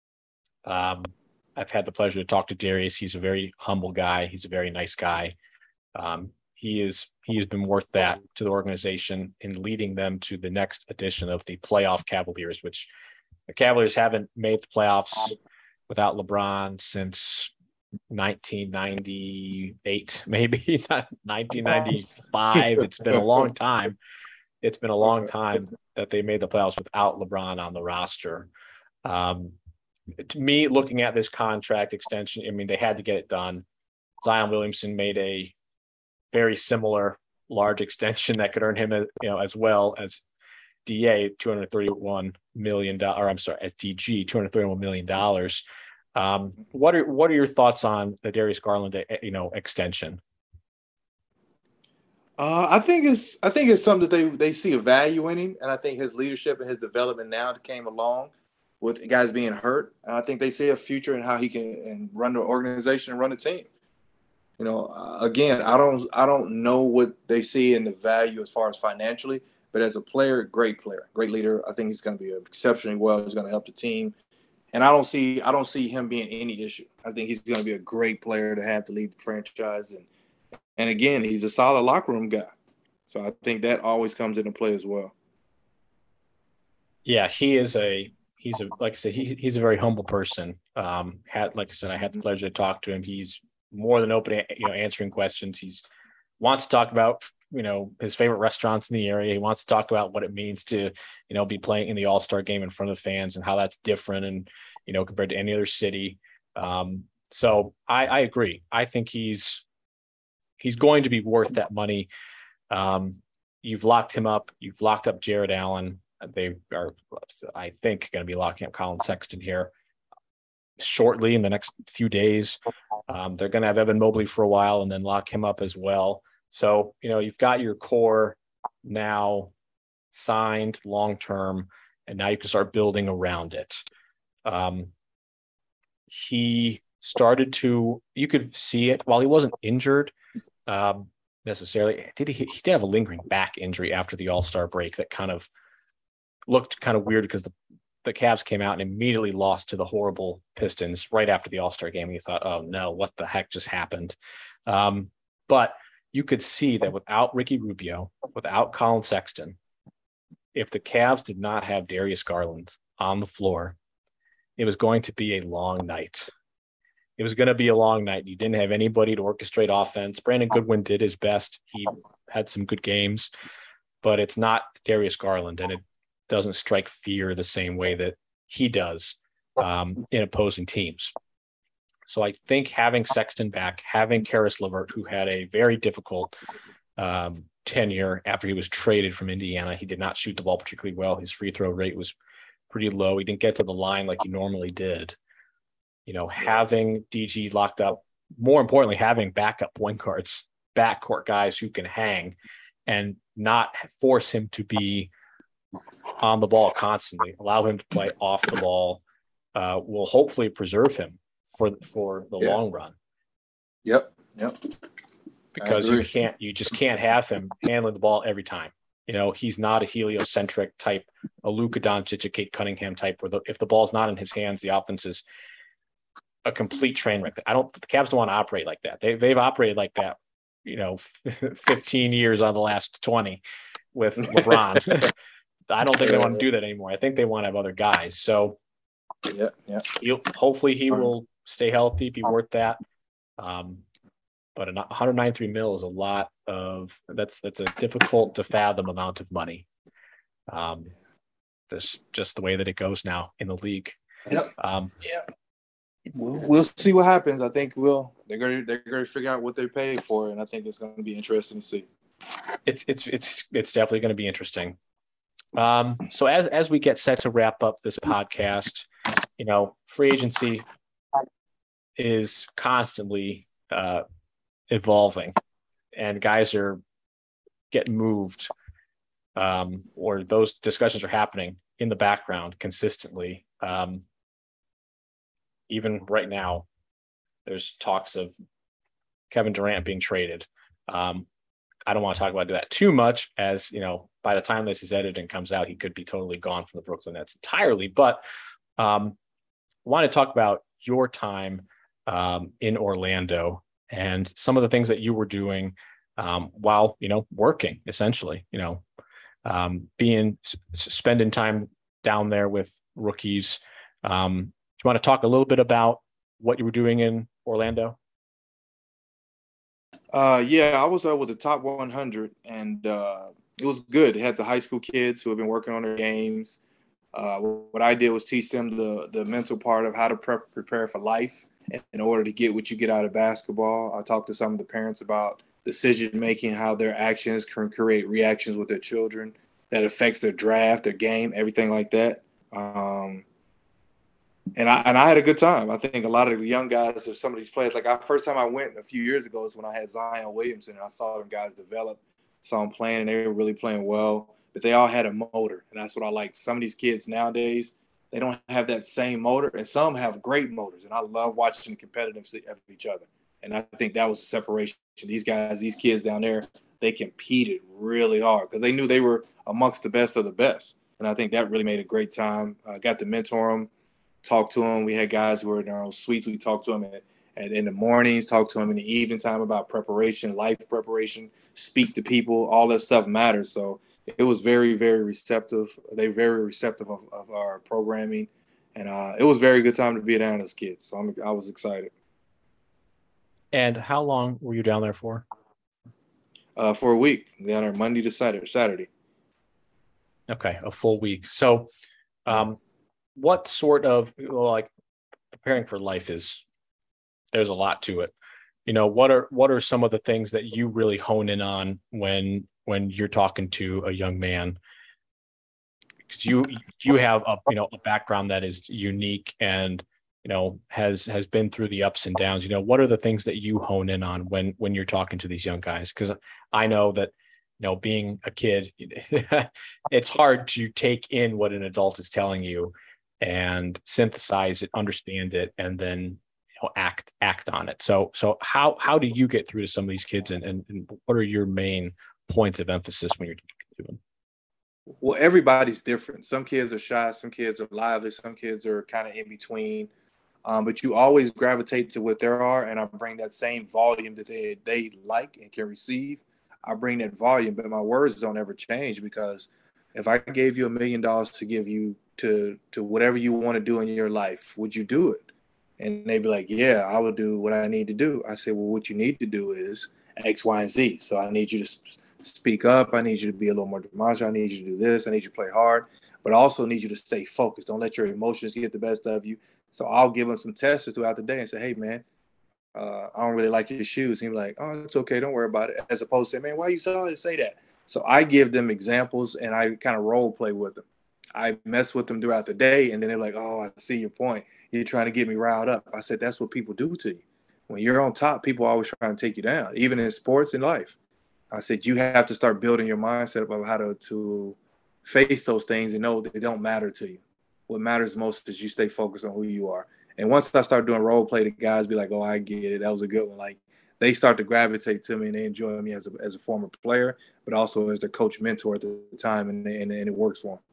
Um, I've had the pleasure to talk to Darius. He's a very humble guy. He's a very nice guy. Um, he is he has been worth that to the organization in leading them to the next edition of the playoff Cavaliers, which the Cavaliers haven't made the playoffs without LeBron since nineteen ninety-eight, maybe not nineteen ninety-five. It's been a long time. It's been a long time that they made the playoffs without LeBron on the roster. Um, to me, looking at this contract extension, I mean, they had to get it done. Zion Williamson made a very similar large extension that could earn him, a, you know, as well as D A two hundred thirty-one million dollars, or I'm sorry, as D G two hundred thirty-one million dollars. Um, what are what are your thoughts on the Darius Garland, you know, extension? Uh, I think it's I think it's something that they they see a value in him, and I think his leadership and his development now came along with guys being hurt. And I think they see a future in how he can and run the organization and run the team. You know, uh, again, I don't I don't know what they see in the value as far as financially, but as a player, great player, great leader. I think he's going to be exceptionally well. He's going to help the team. And I don't see I don't see him being any issue. I think he's going to be a great player to have to lead the franchise. And and again, he's a solid locker room guy. So I think that always comes into play as well. Yeah, he is a he's a like I said, he, he's a very humble person. Um, had like I said, I had the pleasure to talk to him. He's more than open, you know, answering questions. He's wants to talk about, you know, his favorite restaurants in the area. He wants to talk about what it means to, you know, be playing in the All-Star game in front of fans and how that's different and, you know, compared to any other city. Um, so I, I agree. I think he's he's going to be worth that money. Um, you've locked him up. You've locked up Jared Allen. They are, I think, going to be locking up Colin Sexton here. shortly in the next few days. Um, they're going to have Evan Mobley for a while and then lock him up as well. So, you know, you've got your core now signed long-term, and now you can start building around it. Um, he started to, you could see it while he wasn't injured um, necessarily. Did he, he did have a lingering back injury after the All-Star break that kind of looked kind of weird because the, the Cavs came out and immediately lost to the horrible Pistons right after the All-Star game. And you thought, oh no, what the heck just happened? Um, but you could see that without Ricky Rubio, without Colin Sexton, if the Cavs did not have Darius Garland on the floor, it was going to be a long night. It was going to be a long night. You didn't have anybody to orchestrate offense. Brandon Goodwin did his best. He had some good games, but it's not Darius Garland, and it doesn't strike fear the same way that he does um, in opposing teams. So I think having Sexton back, having Karis LeVert, who had a very difficult um, tenure after he was traded from Indiana. He did not shoot the ball particularly well. His free throw rate was pretty low. He didn't get to the line like he normally did. You know, having D G locked up, more importantly, having backup point guards, backcourt guys who can hang and not force him to be on the ball constantly, allow him to play off the ball, uh, will hopefully preserve him for, for the yeah. long run. Yep. Yep. Because you can't, you just can't have him handling the ball every time. You know, he's not a heliocentric type, a Luka Doncic, a Kate Cunningham type, where the, if the ball's not in his hands, the offense is a complete train wreck. I don't, the Cavs don't want to operate like that. They, they've operated like that, you know, fifteen years out of the last twenty with LeBron. I don't think they want to do that anymore. I think they want to have other guys. So yeah, yeah. He'll, hopefully he will stay healthy, be worth that. Um, But one hundred ninety-three mil is a lot of that's that's a difficult to fathom amount of money. Um, this just the way that it goes now in the league. Yep. Um, yeah. We'll, we'll see what happens. I think we'll they're going to they're going to figure out what they pay for, and I think it's going to be interesting to see. It's it's it's it's definitely going to be interesting. Um, so as as we get set to wrap up this podcast, you know, free agency is constantly uh, evolving, and guys are getting moved, um, or those discussions are happening in the background consistently. Um, even right now, there's talks of Kevin Durant being traded. Um, I don't want to talk about that too much, as you know, by the time this is edited and comes out, he could be totally gone from the Brooklyn Nets entirely. But um, I want to talk about your time um, in Orlando and some of the things that you were doing um, while, you know, working, essentially, you know, um, being, s- spending time down there with rookies. Um, do you want to talk a little bit about what you were doing in Orlando? Uh, yeah, I was uh, with the top one hundred, and uh, it was good. It had the high school kids who have been working on their games. Uh, what I did was teach them the the mental part of how to prep, prepare for life in order to get what you get out of basketball. I talked to some of the parents about decision making, how their actions can create reactions with their children that affects their draft, their game, everything like that. Um, and I and I had a good time. I think a lot of the young guys or some of these players, like I first time I went a few years ago is when I had Zion Williamson, and I saw them guys develop, saw them playing, and they were really playing well. But they all had a motor, and that's what I like. Some of these kids nowadays, they don't have that same motor, and some have great motors. And I love watching the competitiveness of each other. And I think that was the separation. These guys, these kids down there, they competed really hard because they knew they were amongst the best of the best. And I think that really made a great time. I uh, got to mentor them, talk to them. We had guys who were in our own suites. We talked to them at, at, in the mornings, talk to them in the evening time about preparation, life preparation, speak to people. All that stuff matters. So it was very, very receptive. They were very receptive of, of our programming. And uh, it was a very good time to be down as kids. So I'm, I was excited. And how long were you down there for? Uh, for a week, down there Monday to Saturday. Saturday. Okay, a full week. So um, what sort of, well, like preparing for life is, there's a lot to it. You know, what are what are some of the things that you really hone in on when when you're talking to a young man? Because you you have a you know a background that is unique and you know, has has been through the ups and downs. You know, what are the things that you hone in on when when you're talking to these young guys? Because I know that, you know, being a kid, it's hard to take in what an adult is telling you and synthesize it, understand it, and then, you know, act act on it. So so how how do you get through to some of these kids, and and, and what are your main points of emphasis when you're talking to them? Well, everybody's different. Some kids are shy, some kids are lively, some kids are kind of in between. Um, but you always gravitate to what there are, and I bring that same volume that they they like and can receive. I bring that volume, but my words don't ever change, because if I gave you a million dollars to give you to to whatever you want to do in your life, would you do it? And they'd be like, yeah, I will do what I need to do. I say, well, what you need to do is X, Y, and Z. So I need you to sp- speak up. I need you to be a little more demonstrative. I need you to do this. I need you to play hard, but I also need you to stay focused. Don't let your emotions get the best of you. So I'll give them some tests throughout the day and say, hey, man, uh, I don't really like your shoes. He'd be like, oh, it's okay. Don't worry about it. As opposed to, man, why you always say that? So I give them examples and I kind of role play with them. I mess with them throughout the day, and then they're like, oh, I see your point. You're trying to get me riled up. I said, that's what people do to you. When you're on top, people are always trying to take you down, even in sports and life. I said, you have to start building your mindset about how to, to face those things and know that they don't matter to you. What matters most is you stay focused on who you are. And once I start doing role play, the guys be like, oh, I get it. That was a good one. Like, they start to gravitate to me and they enjoy me as a, as a former player, but also as their coach mentor at the time, and, and, and it works for them.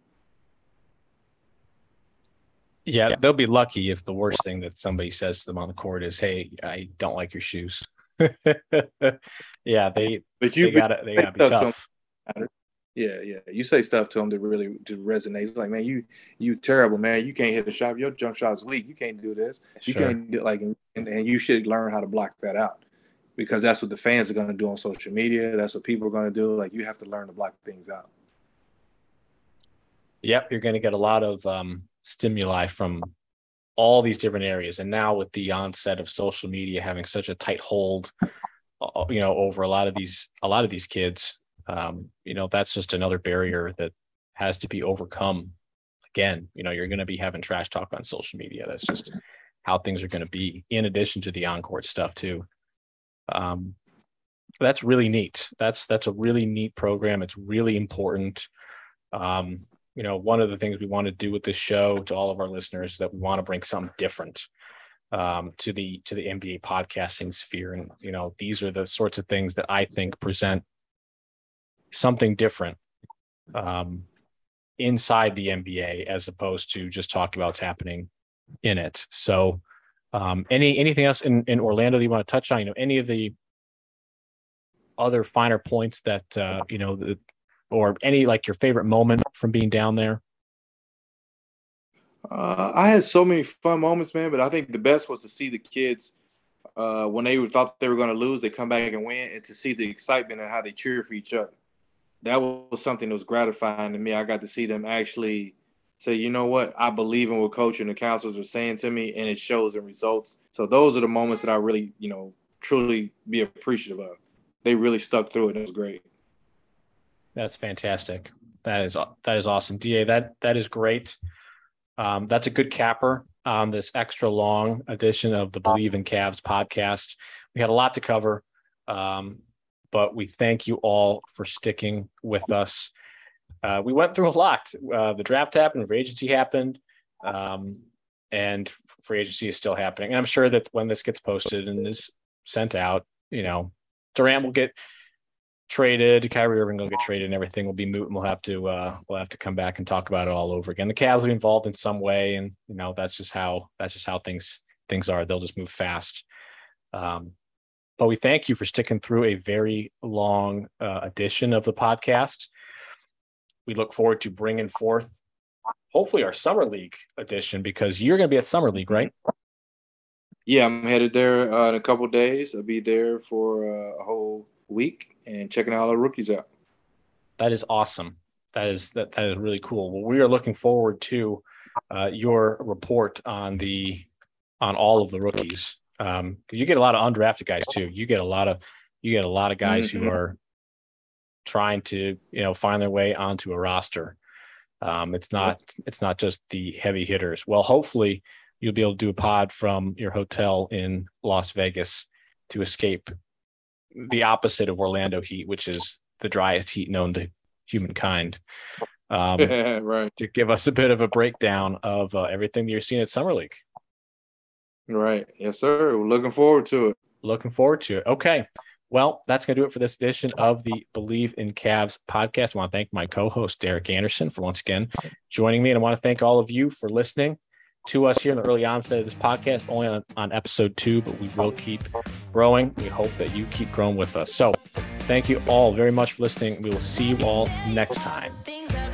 Yeah, they'll be lucky if the worst thing that somebody says to them on the court is, hey, I don't like your shoes. Yeah, they but you they gotta they gotta be tough. To yeah, yeah. You say stuff to them that really to resonate. It's like, man, you you terrible, man. You can't hit a shot. Your jump shot's weak. You can't do this. You Sure. can't do like, and, and you should learn how to block that out, because that's what the fans are going to do on social media. That's what people are going to do. Like, you have to learn to block things out. Yep, you're going to get a lot of um, stimuli from all these different areas. And now with the onset of social media having such a tight hold, uh, you know, over a lot of these, a lot of these kids, um, you know, that's just another barrier that has to be overcome. Again, you know, you're going to be having trash talk on social media. That's just how things are going to be, in addition to the on-court stuff too. Um, that's really neat. That's, that's a really neat program. It's really important. Um, you know, one of the things we want to do with this show to all of our listeners is that we want to bring something different um, to the to the N B A podcasting sphere. And, you know, these are the sorts of things that I think present something different um, inside the N B A, as opposed to just talking about what's happening in it. So um, any anything else in, in Orlando that you want to touch on? You know, any of the other finer points that, uh, you know, the, or any, like, your favorite moment from being down there? Uh, I had so many fun moments, man, but I think the best was to see the kids uh, when they thought they were going to lose, they come back and win, and to see the excitement and how they cheer for each other. That was something that was gratifying to me. I got to see them actually say, you know what, I believe in what coach and the counselors are saying to me, and it shows in results. So those are the moments that I really, you know, truly be appreciative of. They really stuck through it. It was great. That's fantastic. That is that is awesome. D A, that that is great. Um, that's a good capper on this extra long edition of the Believe in Cavs podcast. We had a lot to cover, um, but we thank you all for sticking with us. Uh, we went through a lot. Uh, the draft happened, free agency happened, um, and free agency is still happening. And I'm sure that when this gets posted and is sent out, you know, Durant will get traded, Kyrie Irving will get traded, and everything will be moot, and we'll have to uh, we'll have to come back and talk about it all over again. The Cavs will be involved in some way, and you know that's just how that's just how things things are. They'll just move fast. Um, but we thank you for sticking through a very long uh, edition of the podcast. We look forward to bringing forth, hopefully, our Summer League edition, because you're going to be at Summer League, right? Yeah, I'm headed there uh, in a couple of days. I'll be there for uh, a whole week and checking all the rookies out. That is awesome. That is that that is really cool. Well, we are looking forward to uh, your report on the on all of the rookies, because um, you get a lot of undrafted guys too. You get a lot of you get a lot of guys mm-hmm. who are trying to you know find their way onto a roster. Um, it's not it's not just the heavy hitters. Well, hopefully you'll be able to do a pod from your hotel in Las Vegas to escape the opposite of Orlando heat, which is the driest heat known to humankind. Um, right. To give us a bit of a breakdown of uh, everything that you're seeing at Summer League. Right. Yes, sir. We're looking forward to it. Looking forward to it. Okay. Well, that's going to do it for this edition of the Believe in Cavs podcast. I want to thank my co-host, Derek Anderson, for once again joining me. And I want to thank all of you for listening to us here in the early onset of this podcast, only on, on episode two, but we will keep growing. We hope that you keep growing with us. So thank you all very much for listening. We will see you all next time.